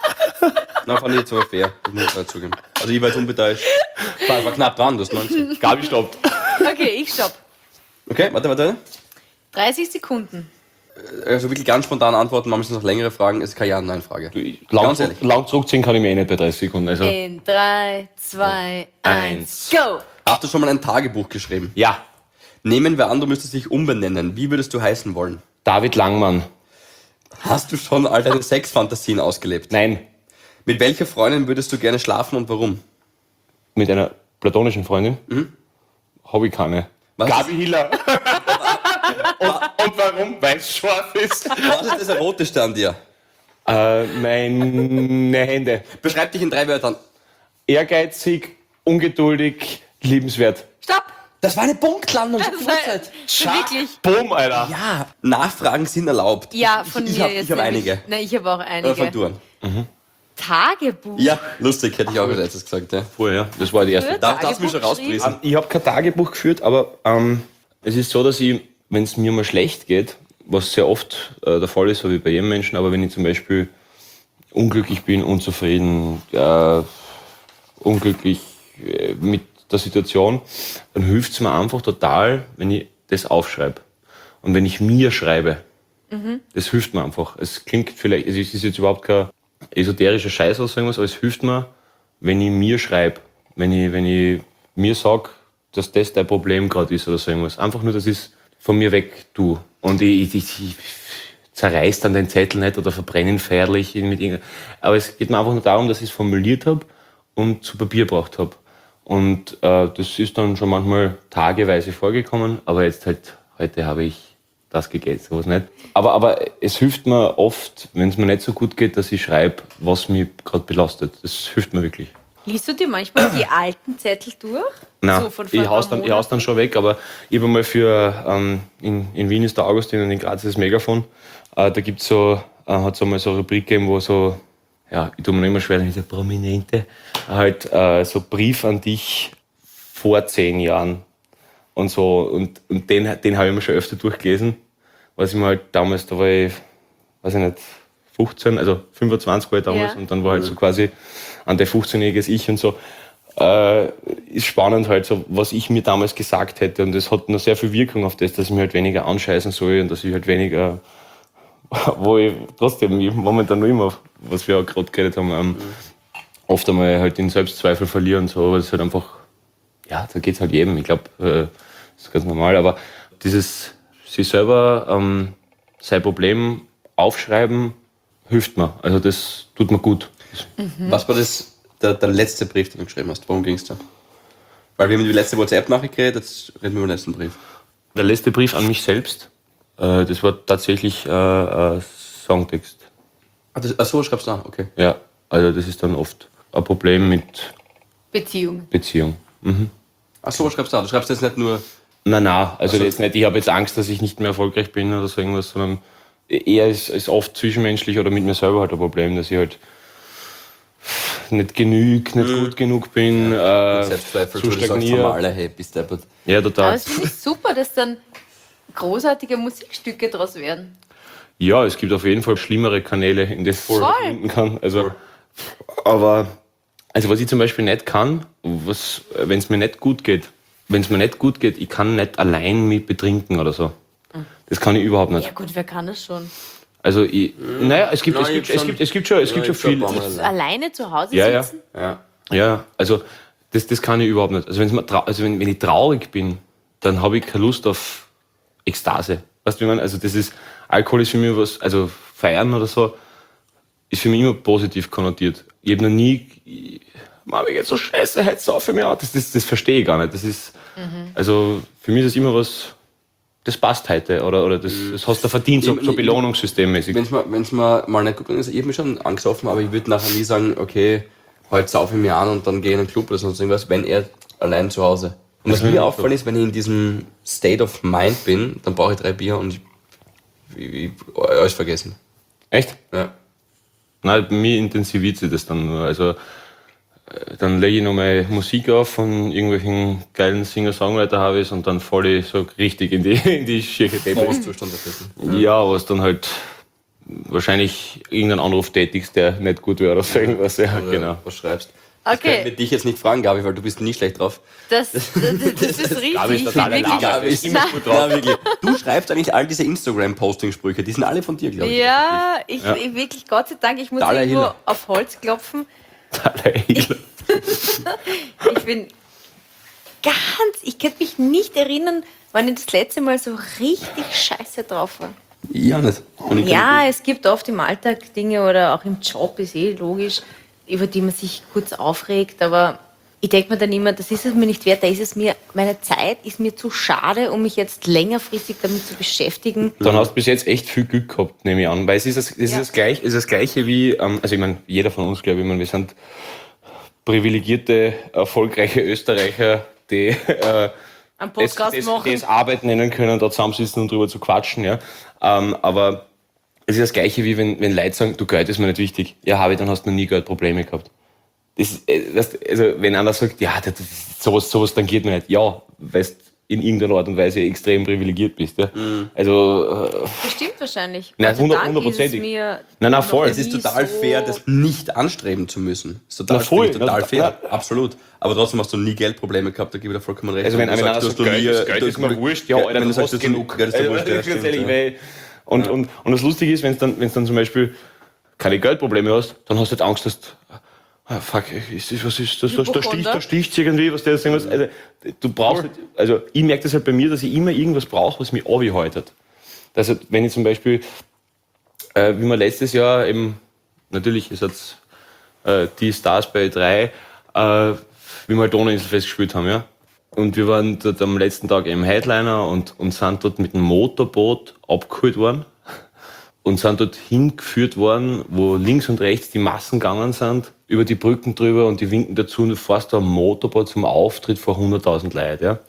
[SPEAKER 1] Na, fand ich jetzt aber fair. Das muss ich halt zugeben. Also ich war jetzt unbeteiligt. War, war knapp dran, du hast neunzehn.
[SPEAKER 3] Gabi stoppt.
[SPEAKER 2] Okay, ich stopp.
[SPEAKER 1] Okay, warte, warte.
[SPEAKER 2] dreißig Sekunden.
[SPEAKER 1] Also wirklich ganz spontan antworten, manchmal sind es noch längere Fragen. Es ist keine Ja-Nein-Frage.
[SPEAKER 3] Lang,
[SPEAKER 1] Ganz ehrlich.
[SPEAKER 3] lang zurückziehen kann ich mir eh nicht bei dreißig Sekunden. Also,
[SPEAKER 2] In drei, zwei, eins, go!
[SPEAKER 1] Hast du schon mal ein Tagebuch geschrieben?
[SPEAKER 3] ja,
[SPEAKER 1] Nehmen wir an, du müsstest dich umbenennen. Wie würdest du heißen wollen?
[SPEAKER 3] David Langmann.
[SPEAKER 1] Hast du schon all deine Sexfantasien ausgelebt?
[SPEAKER 3] Nein,
[SPEAKER 1] Mit welcher Freundin würdest du gerne schlafen und warum?
[SPEAKER 3] mit einer platonischen Freundin. Mhm. Habe ich keine.
[SPEAKER 1] Was
[SPEAKER 3] Gabi Hiller. und, und warum? Weil es scharf ist.
[SPEAKER 1] Was ist das Erotischste an dir?
[SPEAKER 3] Äh, meine Hände.
[SPEAKER 1] Beschreib dich in drei Wörtern.
[SPEAKER 3] Ehrgeizig, ungeduldig, liebenswert.
[SPEAKER 2] Stopp!
[SPEAKER 1] Das war eine Punktlandung.
[SPEAKER 2] Das war, wirklich.
[SPEAKER 3] Boom, Alter.
[SPEAKER 1] Ja, Nachfragen sind erlaubt.
[SPEAKER 2] Ja, von
[SPEAKER 1] ich,
[SPEAKER 2] mir
[SPEAKER 1] ich
[SPEAKER 2] jetzt.
[SPEAKER 1] habe
[SPEAKER 2] nämlich.
[SPEAKER 1] einige.
[SPEAKER 2] Nein, ich habe auch
[SPEAKER 1] Oder
[SPEAKER 2] einige.
[SPEAKER 1] fang du an.
[SPEAKER 2] Tagebuch.
[SPEAKER 1] Ja, lustig, hätte ich auch als erstes gesagt. Ja.
[SPEAKER 3] Voll, ja. Das war die erste.
[SPEAKER 1] Da darfst du mich schon
[SPEAKER 2] Tagebuch
[SPEAKER 1] rauspriesen.
[SPEAKER 3] Ähm, ich habe kein Tagebuch geführt, aber ähm, es ist so, dass ich, wenn es mir mal schlecht geht, was sehr oft äh, der Fall ist, so wie bei jedem Menschen, aber wenn ich zum Beispiel unglücklich bin, unzufrieden, äh, unglücklich, äh, mit der Situation, dann hilft es mir einfach total, wenn ich das aufschreibe. Und wenn ich mir schreibe, mhm. das hilft mir einfach. Es klingt vielleicht, es ist jetzt überhaupt kein esoterischer Scheiß oder so irgendwas, aber es hilft mir, wenn ich mir schreibe. Wenn ich, wenn ich mir sage, dass das dein Problem gerade ist oder so irgendwas. Einfach nur, dass ich es von mir weg tue. Und ich, ich, ich zerreiß dann den Zettel nicht oder verbrenne ihn feierlich mit irgendeinem. Aber es geht mir einfach nur darum, dass ich es formuliert habe und zu Papier gebracht habe. Und äh, das ist dann schon manchmal tageweise vorgekommen, aber jetzt halt, heute habe ich das gegessen, sowas nicht. Aber, aber es hilft mir oft, wenn es mir nicht so gut geht, dass ich schreibe, was mich gerade belastet. Das hilft mir wirklich.
[SPEAKER 2] Liest du dir manchmal die alten Zettel durch?
[SPEAKER 3] Nein,
[SPEAKER 2] so von vor
[SPEAKER 3] ich hau's dann, ich hau's dann schon weg, aber ich habe mal für, ähm, in, in Wien ist der Augustin und in Graz ist das Megafon. Äh, da gibt's so, äh, hat es einmal so eine Rubrik gegeben, wo so, ja, ich tue mir noch immer schwer, diese Prominente, halt äh, so Brief an dich vor zehn Jahren und so. Und, und den, den habe ich mir schon öfter durchgelesen, was ich mir halt damals, da war ich, weiß ich nicht, fünfzehn, also fünfundzwanzig war ich damals, ja. Und dann war halt so quasi an der fünfzehnjähriges Ich und so. Äh, ist spannend halt, so, was ich mir damals gesagt hätte. Und das hat noch sehr viel Wirkung auf das, dass ich mir halt weniger anscheißen soll und dass ich halt weniger, wo ich trotzdem ich momentan noch immer, was wir auch gerade geredet haben, ähm, mhm. oft einmal halt den Selbstzweifel verliere und so, aber es ist halt einfach, ja, da geht's halt jedem. Ich glaube, äh, das ist ganz normal, aber dieses sich selber ähm, sein Problem aufschreiben, hilft mir. Also das tut mir gut.
[SPEAKER 1] Mhm. Was war das, der, der letzte Brief, den du geschrieben hast? Worum ging es da? Weil wir haben die letzte WhatsApp-Nachricht geredet, jetzt reden wir über den letzten Brief.
[SPEAKER 3] Der letzte Brief an mich selbst, äh, das war tatsächlich äh, ein Songtext.
[SPEAKER 1] Ach, das, ach so, schreibst du auch, okay.
[SPEAKER 3] Ja, also das ist dann oft ein Problem mit
[SPEAKER 2] Beziehung.
[SPEAKER 3] Beziehung. Mhm.
[SPEAKER 1] Ach so, schreibst du auch. Du schreibst jetzt nicht nur...
[SPEAKER 3] Nein, nein, also
[SPEAKER 1] so.
[SPEAKER 3] jetzt nicht, ich habe jetzt Angst, dass ich nicht mehr erfolgreich bin oder so irgendwas, sondern eher ist, ist oft zwischenmenschlich oder mit mir selber halt ein Problem, dass ich halt nicht genug, nicht mhm. gut genug bin, ja. äh,
[SPEAKER 1] Selbstzweifel,
[SPEAKER 3] zu stagniere.
[SPEAKER 1] Hey, bist deppert.
[SPEAKER 3] Ja, total.
[SPEAKER 2] Aber es finde ich super, dass dann großartige Musikstücke draus werden.
[SPEAKER 3] Ja, es gibt auf jeden Fall schlimmere Kanäle, in denen man finden kann. Also, aber also was ich zum Beispiel nicht kann, was, wenn es mir nicht gut geht, wenn es mir nicht gut geht, ich kann nicht allein mich betrinken oder so. Das kann ich überhaupt nicht.
[SPEAKER 2] Ja gut, wer kann das schon?
[SPEAKER 3] Also, ich, mhm. naja, es gibt, Nein, es, gibt, es, gibt, es gibt schon, es ja, gibt schon viel.
[SPEAKER 2] Alleine zu Hause
[SPEAKER 3] ja,
[SPEAKER 2] sitzen?
[SPEAKER 3] Ja, ja. Ja, also das, das kann ich überhaupt nicht. Also, wenn's mir trau- also wenn, wenn ich traurig bin, dann habe ich keine Lust auf Ekstase. Weißt du, wie man? Also das ist, Alkohol ist für mich was, also feiern oder so, ist für mich immer positiv konnotiert. Ich habe noch nie, ich, Mann, mir geht's so scheiße, heute sau für mich an. Das, das, das verstehe ich gar nicht. Das ist, mhm. also für mich ist das immer was, das passt heute, oder, oder das, das hast du verdient, so, so belohnungssystemmäßig.
[SPEAKER 1] Wenn es mir, wenn's mir mal nicht gut ging, ich habe mich schon angesoffen, aber ich würde nachher nie sagen, okay, heute saufe ich mir an und dann gehe ich in einen Club oder sonst irgendwas, wenn er allein zu Hause. Und was mir auffällt ist, wenn ich in diesem State of Mind bin, dann brauche ich drei Bier und ich, ich, ich alles vergessen.
[SPEAKER 3] Echt?
[SPEAKER 1] Ja.
[SPEAKER 3] Nein, bei mir intensiviert sich das dann nur. Also, dann lege ich nochmal Musik auf von irgendwelchen geilen Singer-Songwriter-Habis und dann falle ich so richtig in die, in die schiere
[SPEAKER 1] Zustand.
[SPEAKER 3] Ja, was dann halt wahrscheinlich irgendeinen Anruf tätigst, der nicht gut wäre oder so irgendwas. Ja,
[SPEAKER 1] oder
[SPEAKER 3] genau.
[SPEAKER 1] Was schreibst.
[SPEAKER 2] Okay.
[SPEAKER 1] Das können wir dich jetzt nicht fragen, Gabi, weil du bist nie schlecht drauf.
[SPEAKER 2] Das, das, das, das ist richtig.
[SPEAKER 3] Gabi ist total
[SPEAKER 2] wirklich,
[SPEAKER 3] Gabi ist immer gut drauf.
[SPEAKER 1] Ja, wirklich. Du schreibst eigentlich all diese Instagram-Posting-Sprüche, die sind alle von dir, glaube ich.
[SPEAKER 2] Ja, ich,
[SPEAKER 3] ja.
[SPEAKER 2] ich wirklich, Gott sei Dank, ich muss
[SPEAKER 1] Dalai
[SPEAKER 2] irgendwo
[SPEAKER 1] Hiller.
[SPEAKER 2] auf Holz klopfen.
[SPEAKER 3] Ich,
[SPEAKER 2] ich bin ganz, ich kann mich nicht erinnern, wann ich das letzte Mal so richtig scheiße drauf war.
[SPEAKER 1] Ja, nicht.
[SPEAKER 2] Ja, es gibt oft im Alltag Dinge oder auch im Job, ist eh logisch, über die man sich kurz aufregt, aber ich denke mir dann immer, das ist es mir nicht wert, da ist es mir, meine Zeit ist mir zu schade, um mich jetzt längerfristig damit zu beschäftigen.
[SPEAKER 3] Dann hast du bis jetzt echt viel Glück gehabt, nehme ich an, weil es ist das, es
[SPEAKER 2] ja.
[SPEAKER 3] ist das, Gleich, ist das Gleiche wie, ähm, also ich meine, jeder von uns, glaube ich, ich meine, wir sind privilegierte, erfolgreiche Österreicher, die äh,
[SPEAKER 2] einen Podcast
[SPEAKER 3] das,
[SPEAKER 2] machen.
[SPEAKER 3] Das, das Arbeit nennen können, da zusammensitzen und drüber zu quatschen, ja. Ähm, aber es ist das Gleiche wie wenn, wenn Leute sagen, du, Geld ist mir nicht wichtig. Ja, habe ich, dann hast du noch nie Geldprobleme gehabt. Das, das, also wenn einer sagt, ja, das, sowas, sowas tangiert mir nicht. Ja, weißt, in irgendeiner Art und Weise extrem privilegiert bist. Ja? Mhm. Also, äh,
[SPEAKER 2] das stimmt wahrscheinlich.
[SPEAKER 3] Nein,
[SPEAKER 2] Gott sei Dank
[SPEAKER 3] hundertprozentig.
[SPEAKER 2] ist es mir
[SPEAKER 3] Nein, nein, voll.
[SPEAKER 1] Es ist total
[SPEAKER 2] so
[SPEAKER 1] fair, das nicht anstreben zu müssen. Das ist total,
[SPEAKER 3] Na, voll.
[SPEAKER 1] total
[SPEAKER 3] Na,
[SPEAKER 1] fair,
[SPEAKER 3] na,
[SPEAKER 1] absolut. Aber trotzdem hast du nie Geldprobleme gehabt, da gebe ich dir vollkommen recht.
[SPEAKER 3] Also wenn,
[SPEAKER 1] du
[SPEAKER 3] wenn einer
[SPEAKER 1] sagst,
[SPEAKER 3] sagt,
[SPEAKER 1] du hast
[SPEAKER 3] Geld,
[SPEAKER 1] nie-
[SPEAKER 3] das Geld
[SPEAKER 1] du-
[SPEAKER 3] ist mir wurscht, ja,
[SPEAKER 1] Geld-
[SPEAKER 3] Alter,
[SPEAKER 1] wenn
[SPEAKER 3] du
[SPEAKER 1] du sagst,
[SPEAKER 3] hast
[SPEAKER 1] das ist
[SPEAKER 3] genug.
[SPEAKER 1] Geld ist dir
[SPEAKER 3] Also,
[SPEAKER 1] wurscht, ja,
[SPEAKER 3] ganz
[SPEAKER 1] stimmt,
[SPEAKER 3] ehrlich,
[SPEAKER 1] ja.
[SPEAKER 3] weil- Und, und, und das Lustige ist, wenn du dann, wenn's dann zum Beispiel keine Geldprobleme hast, dann hast du halt Angst, dass du, ah, fuck, ist das, was ist das, da, da sticht, da sticht irgendwie, was der das irgendwas, also, du brauchst, nicht, also, ich merke das halt bei mir, dass ich immer irgendwas brauche, was mich abhaltet. Also, wenn ich zum Beispiel, äh, wie wir letztes Jahr eben, natürlich ist jetzt, äh, die Stars bei drei, äh, wie wir halt Donauinselfest gespielt haben, ja. Und wir waren dort am letzten Tag im Headliner und, und sind dort mit dem Motorboot abgeholt worden und sind dort hingeführt worden, wo links und rechts die Massen gegangen sind, über die Brücken drüber und die winken dazu und du fährst da am Motorboot zum Auftritt vor hunderttausend Leuten. Ja.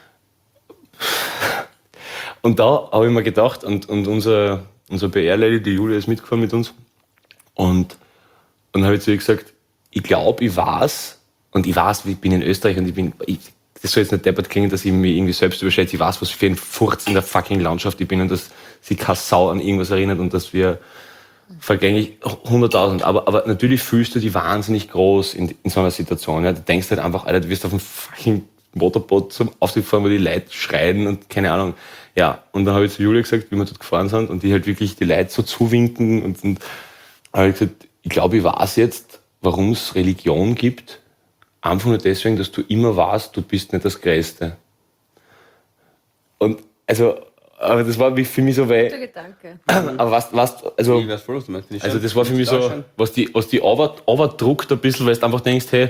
[SPEAKER 3] Und da habe ich mir gedacht, und, und unser, unser P R-Lady, die Julia, ist mitgefahren mit uns und, und dann habe ich zu ihr gesagt, ich glaube, ich weiß, und ich weiß, ich bin in Österreich und ich bin, ich, das soll jetzt nicht deppert klingen, dass ich mich irgendwie selbst überschätze. Ich weiß, was für ein Furz in der fucking Landschaft ich bin und dass sich keine Sau an irgendwas erinnert und dass wir vergänglich hunderttausend. Aber, aber natürlich fühlst du dich wahnsinnig groß in, in so einer Situation. Ja. Du denkst halt einfach, Alter, du wirst auf dem fucking Motorboot zum Auftritt fahren, wo die Leute schreien und keine Ahnung. Ja, und dann habe ich zu Julia gesagt, wie wir dort gefahren sind und die halt wirklich die Leute so zuwinken und, und habe ich gesagt, ich glaube, ich weiß jetzt, warum es Religion gibt. Einfach nur deswegen, dass du immer weißt, du bist nicht das Größte. Und, also, aber das war für mich so, weil,
[SPEAKER 2] Guter Gedanke.
[SPEAKER 3] aber was, was, also,
[SPEAKER 1] Ich weiß voll, was du meinst. Finde ich
[SPEAKER 3] also
[SPEAKER 1] schön.
[SPEAKER 3] das war für mich so,
[SPEAKER 1] Finde
[SPEAKER 3] was die, was die over, overdruckt ein bisschen, weil du einfach denkst, hey,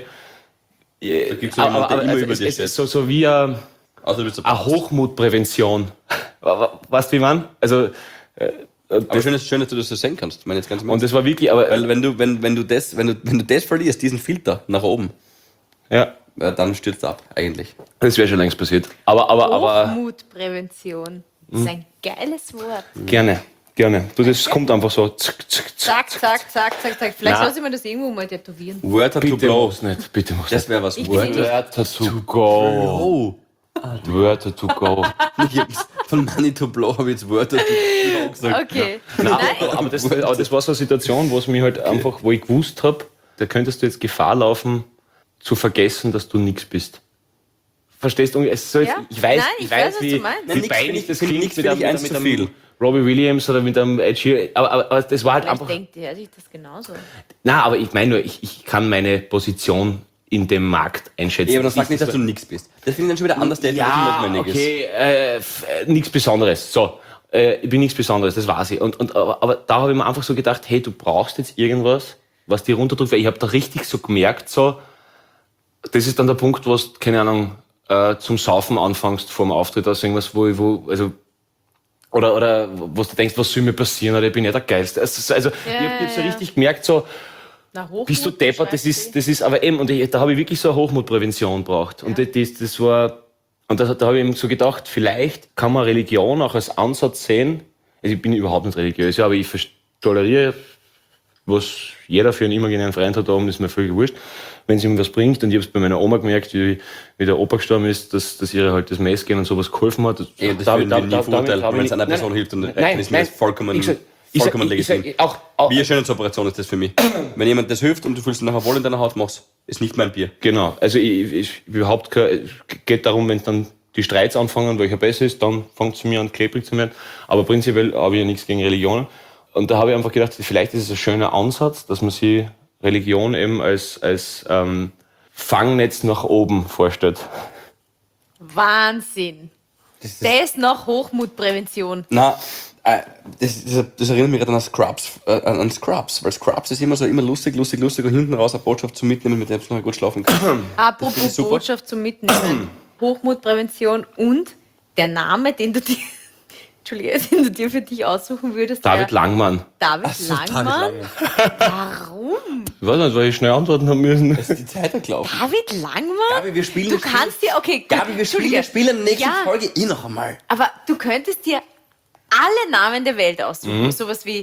[SPEAKER 1] Da gibt's so
[SPEAKER 3] aber,
[SPEAKER 1] jemanden, der
[SPEAKER 3] aber,
[SPEAKER 1] immer
[SPEAKER 3] also
[SPEAKER 1] über
[SPEAKER 3] es,
[SPEAKER 1] dir
[SPEAKER 3] es
[SPEAKER 1] steht.
[SPEAKER 3] ist so, so wie eine,
[SPEAKER 1] Außer du bist ein
[SPEAKER 3] eine
[SPEAKER 1] Papst.
[SPEAKER 3] Hochmutprävention. Weißt du, wie ich meine? Also, äh,
[SPEAKER 1] Aber
[SPEAKER 3] das,
[SPEAKER 1] schön, dass, schön, dass du das so sehen kannst. Ich meine jetzt ganz im
[SPEAKER 3] und
[SPEAKER 1] Ernst.
[SPEAKER 3] das war wirklich, aber,
[SPEAKER 1] Weil wenn du, wenn, wenn du das, wenn du, wenn du das verlierst, diesen Filter nach oben,
[SPEAKER 3] ja,
[SPEAKER 1] ja, dann stürzt er ab, eigentlich.
[SPEAKER 3] das wäre schon längst passiert. Aber, aber, aber,
[SPEAKER 2] Hochmutprävention. Das ist ein geiles Wort.
[SPEAKER 3] gerne, gerne. Du, das kommt einfach so, zack, zack, zack.
[SPEAKER 2] Zack, zack, zack, zack, zack. Vielleicht
[SPEAKER 3] Nein.
[SPEAKER 2] lasse ich mir das irgendwo mal tätowieren.
[SPEAKER 1] Wörter to
[SPEAKER 3] Bitte
[SPEAKER 1] blow.
[SPEAKER 3] mach's nicht, bitte mach's
[SPEAKER 1] Das
[SPEAKER 3] nicht.
[SPEAKER 1] wäre was.
[SPEAKER 2] Ich
[SPEAKER 1] Wörter.
[SPEAKER 2] bin-
[SPEAKER 3] Wörter to go.
[SPEAKER 1] Oh.
[SPEAKER 3] Wörter to go.
[SPEAKER 1] Ich hab's von Money to blow habe ich jetzt Wörter to blow gesagt.
[SPEAKER 2] Okay.
[SPEAKER 3] Nein,
[SPEAKER 2] Nein,
[SPEAKER 3] aber, aber, das, aber das war so eine Situation, wo es mir halt einfach, wo ich gewusst habe, da könntest du jetzt Gefahr laufen, zu vergessen, dass du nichts bist. Verstehst du? Es soll jetzt,
[SPEAKER 2] Ja.
[SPEAKER 3] ich weiß,
[SPEAKER 2] Nein,
[SPEAKER 3] ich
[SPEAKER 2] ich
[SPEAKER 3] weiß,
[SPEAKER 2] weiß, was
[SPEAKER 3] wie,
[SPEAKER 2] du meinst.
[SPEAKER 3] wie
[SPEAKER 1] Nein, nix
[SPEAKER 3] peinlich
[SPEAKER 1] finde ich-
[SPEAKER 3] das
[SPEAKER 1] finde-
[SPEAKER 3] klingt
[SPEAKER 1] nix
[SPEAKER 3] mit
[SPEAKER 1] finde
[SPEAKER 3] einem,
[SPEAKER 1] ich eins
[SPEAKER 3] mit
[SPEAKER 1] zu
[SPEAKER 3] einem
[SPEAKER 1] viel.
[SPEAKER 3] Robbie Williams oder mit einem Ed Sheeran. Aber, aber, aber das war halt
[SPEAKER 2] vielleicht
[SPEAKER 3] einfach.
[SPEAKER 2] denkt er sich das genauso.
[SPEAKER 3] Nein, aber ich meine nur, ich, ich kann meine Position in dem Markt einschätzen.
[SPEAKER 1] Ja, aber das sagt
[SPEAKER 3] ist-
[SPEAKER 1] nicht, dass du nichts bist. Das finde ich dann schon wieder anders, der
[SPEAKER 3] ja,
[SPEAKER 1] notwendig ist.
[SPEAKER 3] okay, äh, f- äh, nichts Besonderes. So, äh, ich bin nichts Besonderes, das weiß ich. Und, und, aber, aber da habe ich mir einfach so gedacht, hey, du brauchst jetzt irgendwas, was dir runterdrückt. Weil ich habe da richtig so gemerkt, so, das ist dann der Punkt, wo du, keine Ahnung, äh, zum Saufen anfängst vor dem Auftritt, also irgendwas, wo ich, wo, also, oder, oder wo du denkst, was soll mir passieren, oder ich bin ja der Geilste. Also, also ich habe hab so
[SPEAKER 2] ja.
[SPEAKER 3] richtig gemerkt, so,
[SPEAKER 2] Na, Hochmut
[SPEAKER 3] bist du deppert, das
[SPEAKER 2] beschreibt
[SPEAKER 3] ist, das ist aber eben, und ich, da habe ich wirklich so eine Hochmutprävention braucht. Und das, das, das war, und da, da habe ich eben so gedacht, vielleicht kann man Religion auch als Ansatz sehen. Also ich bin überhaupt nicht religiös, ja, aber ich vers- toleriere, was jeder für einen imaginären Freund hat, da oben ist mir völlig wurscht, wenn es ihm was bringt. Und ich habe es bei meiner Oma gemerkt, wie, wie der Opa gestorben ist, dass, dass ihr halt das Mess gehen und sowas geholfen hat.
[SPEAKER 1] Ja, das
[SPEAKER 3] Da-
[SPEAKER 1] würden
[SPEAKER 3] da-
[SPEAKER 1] wir nie
[SPEAKER 3] da-
[SPEAKER 1] verurteilen,
[SPEAKER 3] damit-
[SPEAKER 1] wenn es einer
[SPEAKER 3] nein,
[SPEAKER 1] Person hilft, und
[SPEAKER 3] nein,
[SPEAKER 1] dann ist mir
[SPEAKER 3] nein,
[SPEAKER 1] das vollkommen,
[SPEAKER 3] ich sag- ich sag-
[SPEAKER 1] vollkommen
[SPEAKER 3] ich sag-
[SPEAKER 1] legitim.
[SPEAKER 3] auch- auch-
[SPEAKER 1] Wie eine Schönheitsoperation ist das für mich. Wenn jemand das hilft und du fühlst dich nachher wohl in deiner Haut, mach's. Ist nicht mein Bier.
[SPEAKER 3] Genau, also ich, ich überhaupt kein, es geht darum, wenn dann die Streits anfangen, welcher besser ist, dann fängt es mir an, klebrig zu werden. Aber prinzipiell habe ich ja nichts gegen Religionen. Und da habe ich einfach gedacht, vielleicht ist es ein schöner Ansatz, dass man sich Religion eben als, als ähm, Fangnetz nach oben vorstellt.
[SPEAKER 2] Wahnsinn.
[SPEAKER 1] Das,
[SPEAKER 2] Das noch Hochmutprävention.
[SPEAKER 1] Na, äh, das, das, das erinnert mich gerade an Scrubs, äh, an Scrubs, weil Scrubs ist immer so immer lustig, lustig, lustig und hinten raus eine Botschaft zum Mitnehmen, mit der du nachher gut schlafen kannst. finde
[SPEAKER 2] Apropos
[SPEAKER 1] ich super.
[SPEAKER 2] Botschaft zum Mitnehmen. Hochmutprävention und der Name, den du dir, Entschuldige, den du dir für dich aussuchen würdest.
[SPEAKER 3] David
[SPEAKER 2] der,
[SPEAKER 3] Langmann.
[SPEAKER 2] David
[SPEAKER 1] So, David
[SPEAKER 2] Langmann?
[SPEAKER 1] Lange.
[SPEAKER 2] Warum?
[SPEAKER 3] Ich weiß nicht, weil ich schnell antworten haben müssen.
[SPEAKER 1] Das ist die Zeit gelaufen.
[SPEAKER 2] David Langmann?
[SPEAKER 1] Gabi, wir spielen
[SPEAKER 2] Du
[SPEAKER 1] das
[SPEAKER 2] kannst dir, okay, gut,
[SPEAKER 1] Gabi, wir spielen, wir spielen in der nächsten
[SPEAKER 2] Ja.
[SPEAKER 1] Folge eh noch einmal.
[SPEAKER 2] aber du könntest dir alle Namen der Welt aussuchen.
[SPEAKER 1] Mhm.
[SPEAKER 2] Sowas wie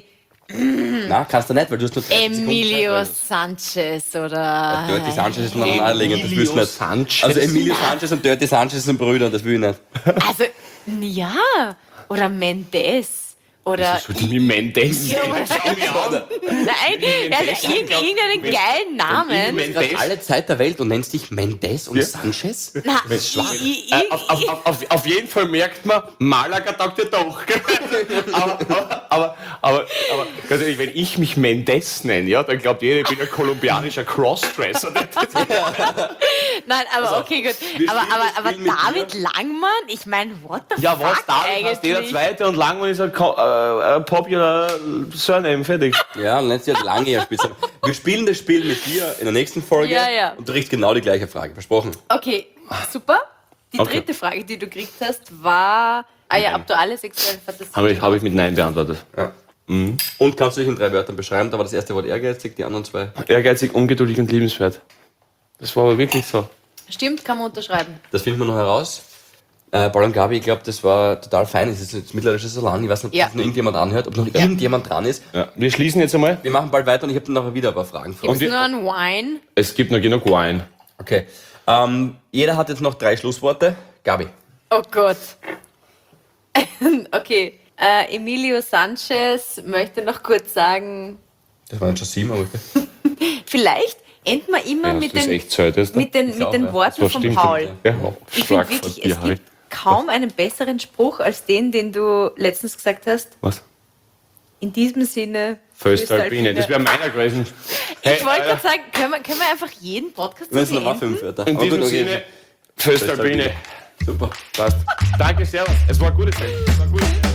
[SPEAKER 1] Nein, kannst du nicht, weil du hast nur dreißig Sekunden
[SPEAKER 2] Emilio
[SPEAKER 1] Zeit,
[SPEAKER 2] Sanchez oder...
[SPEAKER 1] weil- Dirty Sanchez ist noch naheliegend, das willst du nicht.
[SPEAKER 3] Sanchez.
[SPEAKER 1] Also Emilio Sanchez und Dirty Sanchez sind Brüder, das will ich nicht.
[SPEAKER 2] Also, ja. Oder Mendes. Oder...
[SPEAKER 3] So die Mendes.
[SPEAKER 2] Ja, aber- Nein, er hat irgend- irgendeinen geilen Namen.
[SPEAKER 1] Du hast alle Zeit der Welt und nennst dich Mendes und
[SPEAKER 3] Ja.
[SPEAKER 1] Sanchez?
[SPEAKER 2] Na,
[SPEAKER 3] Wenn's schwach
[SPEAKER 2] i- i-
[SPEAKER 3] Äh, auf, auf, auf, auf, auf jeden Fall merkt man, Malaga taugt ja doch. Gell? aber, aber, aber, aber, aber ganz ehrlich, wenn ich mich Mendes nenne, ja, dann glaubt jeder, ich bin ein kolumbianischer Crossdresser.
[SPEAKER 2] Nein, aber okay, gut.
[SPEAKER 1] wir
[SPEAKER 2] Aber,
[SPEAKER 1] spielen
[SPEAKER 2] aber,
[SPEAKER 1] das
[SPEAKER 2] aber
[SPEAKER 1] Spiel mit
[SPEAKER 2] David Langmann, ich meine, what the
[SPEAKER 3] Ja,
[SPEAKER 2] fuck
[SPEAKER 3] was, David heißt jeder
[SPEAKER 2] eigentlich?
[SPEAKER 3] Zweite und Langmann ist ein, Co- äh, ein popular Surname, fertig.
[SPEAKER 1] Ja, und nennst dich halt lange ja Spitznamen. Wir spielen das Spiel mit dir in der nächsten Folge
[SPEAKER 2] Ja, ja.
[SPEAKER 1] und du kriegst genau die gleiche Frage, versprochen.
[SPEAKER 2] Okay, super. Die
[SPEAKER 3] Okay.
[SPEAKER 2] dritte Frage, die du gekriegt hast, war, ah ja, ob du alle sexuellen Fantasien...
[SPEAKER 3] Habe ich, hab ich mit Nein beantwortet.
[SPEAKER 1] Ja. Und kannst du dich in drei Wörtern beschreiben? Da war das erste Wort ehrgeizig, die anderen zwei.
[SPEAKER 3] Ehrgeizig, ungeduldig und liebenswert. Das war aber wirklich so.
[SPEAKER 2] Stimmt, kann man unterschreiben.
[SPEAKER 1] Das finden wir noch heraus. Äh, Paul und Gabi, ich glaube, das war total fein. Es ist jetzt mittlerweile schon so lang. Ich weiß nicht, ob
[SPEAKER 2] Ja.
[SPEAKER 1] das noch irgendjemand anhört, ob noch irgendjemand dran ist.
[SPEAKER 3] Ja. Wir schließen jetzt einmal.
[SPEAKER 1] Wir machen bald weiter und ich habe dann nachher wieder ein paar Fragen für
[SPEAKER 2] Gibt
[SPEAKER 1] euch.
[SPEAKER 2] es nur einen Wine?
[SPEAKER 3] Es gibt noch genug Wein.
[SPEAKER 1] Okay. Ähm, jeder hat jetzt noch drei Schlussworte. Gabi.
[SPEAKER 2] Oh Gott. Okay, äh, Emilio Sanchez möchte noch kurz sagen,
[SPEAKER 1] Das waren schon sieben, aber
[SPEAKER 2] vielleicht enden wir immer
[SPEAKER 3] Ja,
[SPEAKER 2] mit
[SPEAKER 3] das ist
[SPEAKER 2] den,
[SPEAKER 3] echt Zeit, ist
[SPEAKER 2] mit den,
[SPEAKER 1] Ich
[SPEAKER 2] mit
[SPEAKER 1] auch,
[SPEAKER 2] den
[SPEAKER 1] ja.
[SPEAKER 2] Worten
[SPEAKER 3] Das
[SPEAKER 2] von
[SPEAKER 3] stimmt.
[SPEAKER 2] Paul.
[SPEAKER 3] Ja,
[SPEAKER 2] Ich
[SPEAKER 3] stark
[SPEAKER 2] finde
[SPEAKER 3] von
[SPEAKER 2] wirklich,
[SPEAKER 3] dir,
[SPEAKER 2] es
[SPEAKER 3] Harry.
[SPEAKER 2] gibt kaum einen besseren Spruch als den, den du letztens gesagt hast.
[SPEAKER 3] Was?
[SPEAKER 2] In diesem Sinne.
[SPEAKER 3] Föstalpine. Das wäre meiner gewesen. Hey,
[SPEAKER 2] Ich wollte
[SPEAKER 3] äh,
[SPEAKER 2] gerade sagen, können wir, können wir einfach jeden Podcast
[SPEAKER 1] wenn es
[SPEAKER 2] so
[SPEAKER 1] noch mal
[SPEAKER 2] beenden?
[SPEAKER 1] fünf Wörter.
[SPEAKER 3] in
[SPEAKER 1] Aber
[SPEAKER 3] diesem
[SPEAKER 1] gut, okay.
[SPEAKER 3] Sinne, Föstalpine.
[SPEAKER 1] Super.
[SPEAKER 3] Passt. Danke, servus. Es war eine gute Zeit. Es war eine gute Zeit.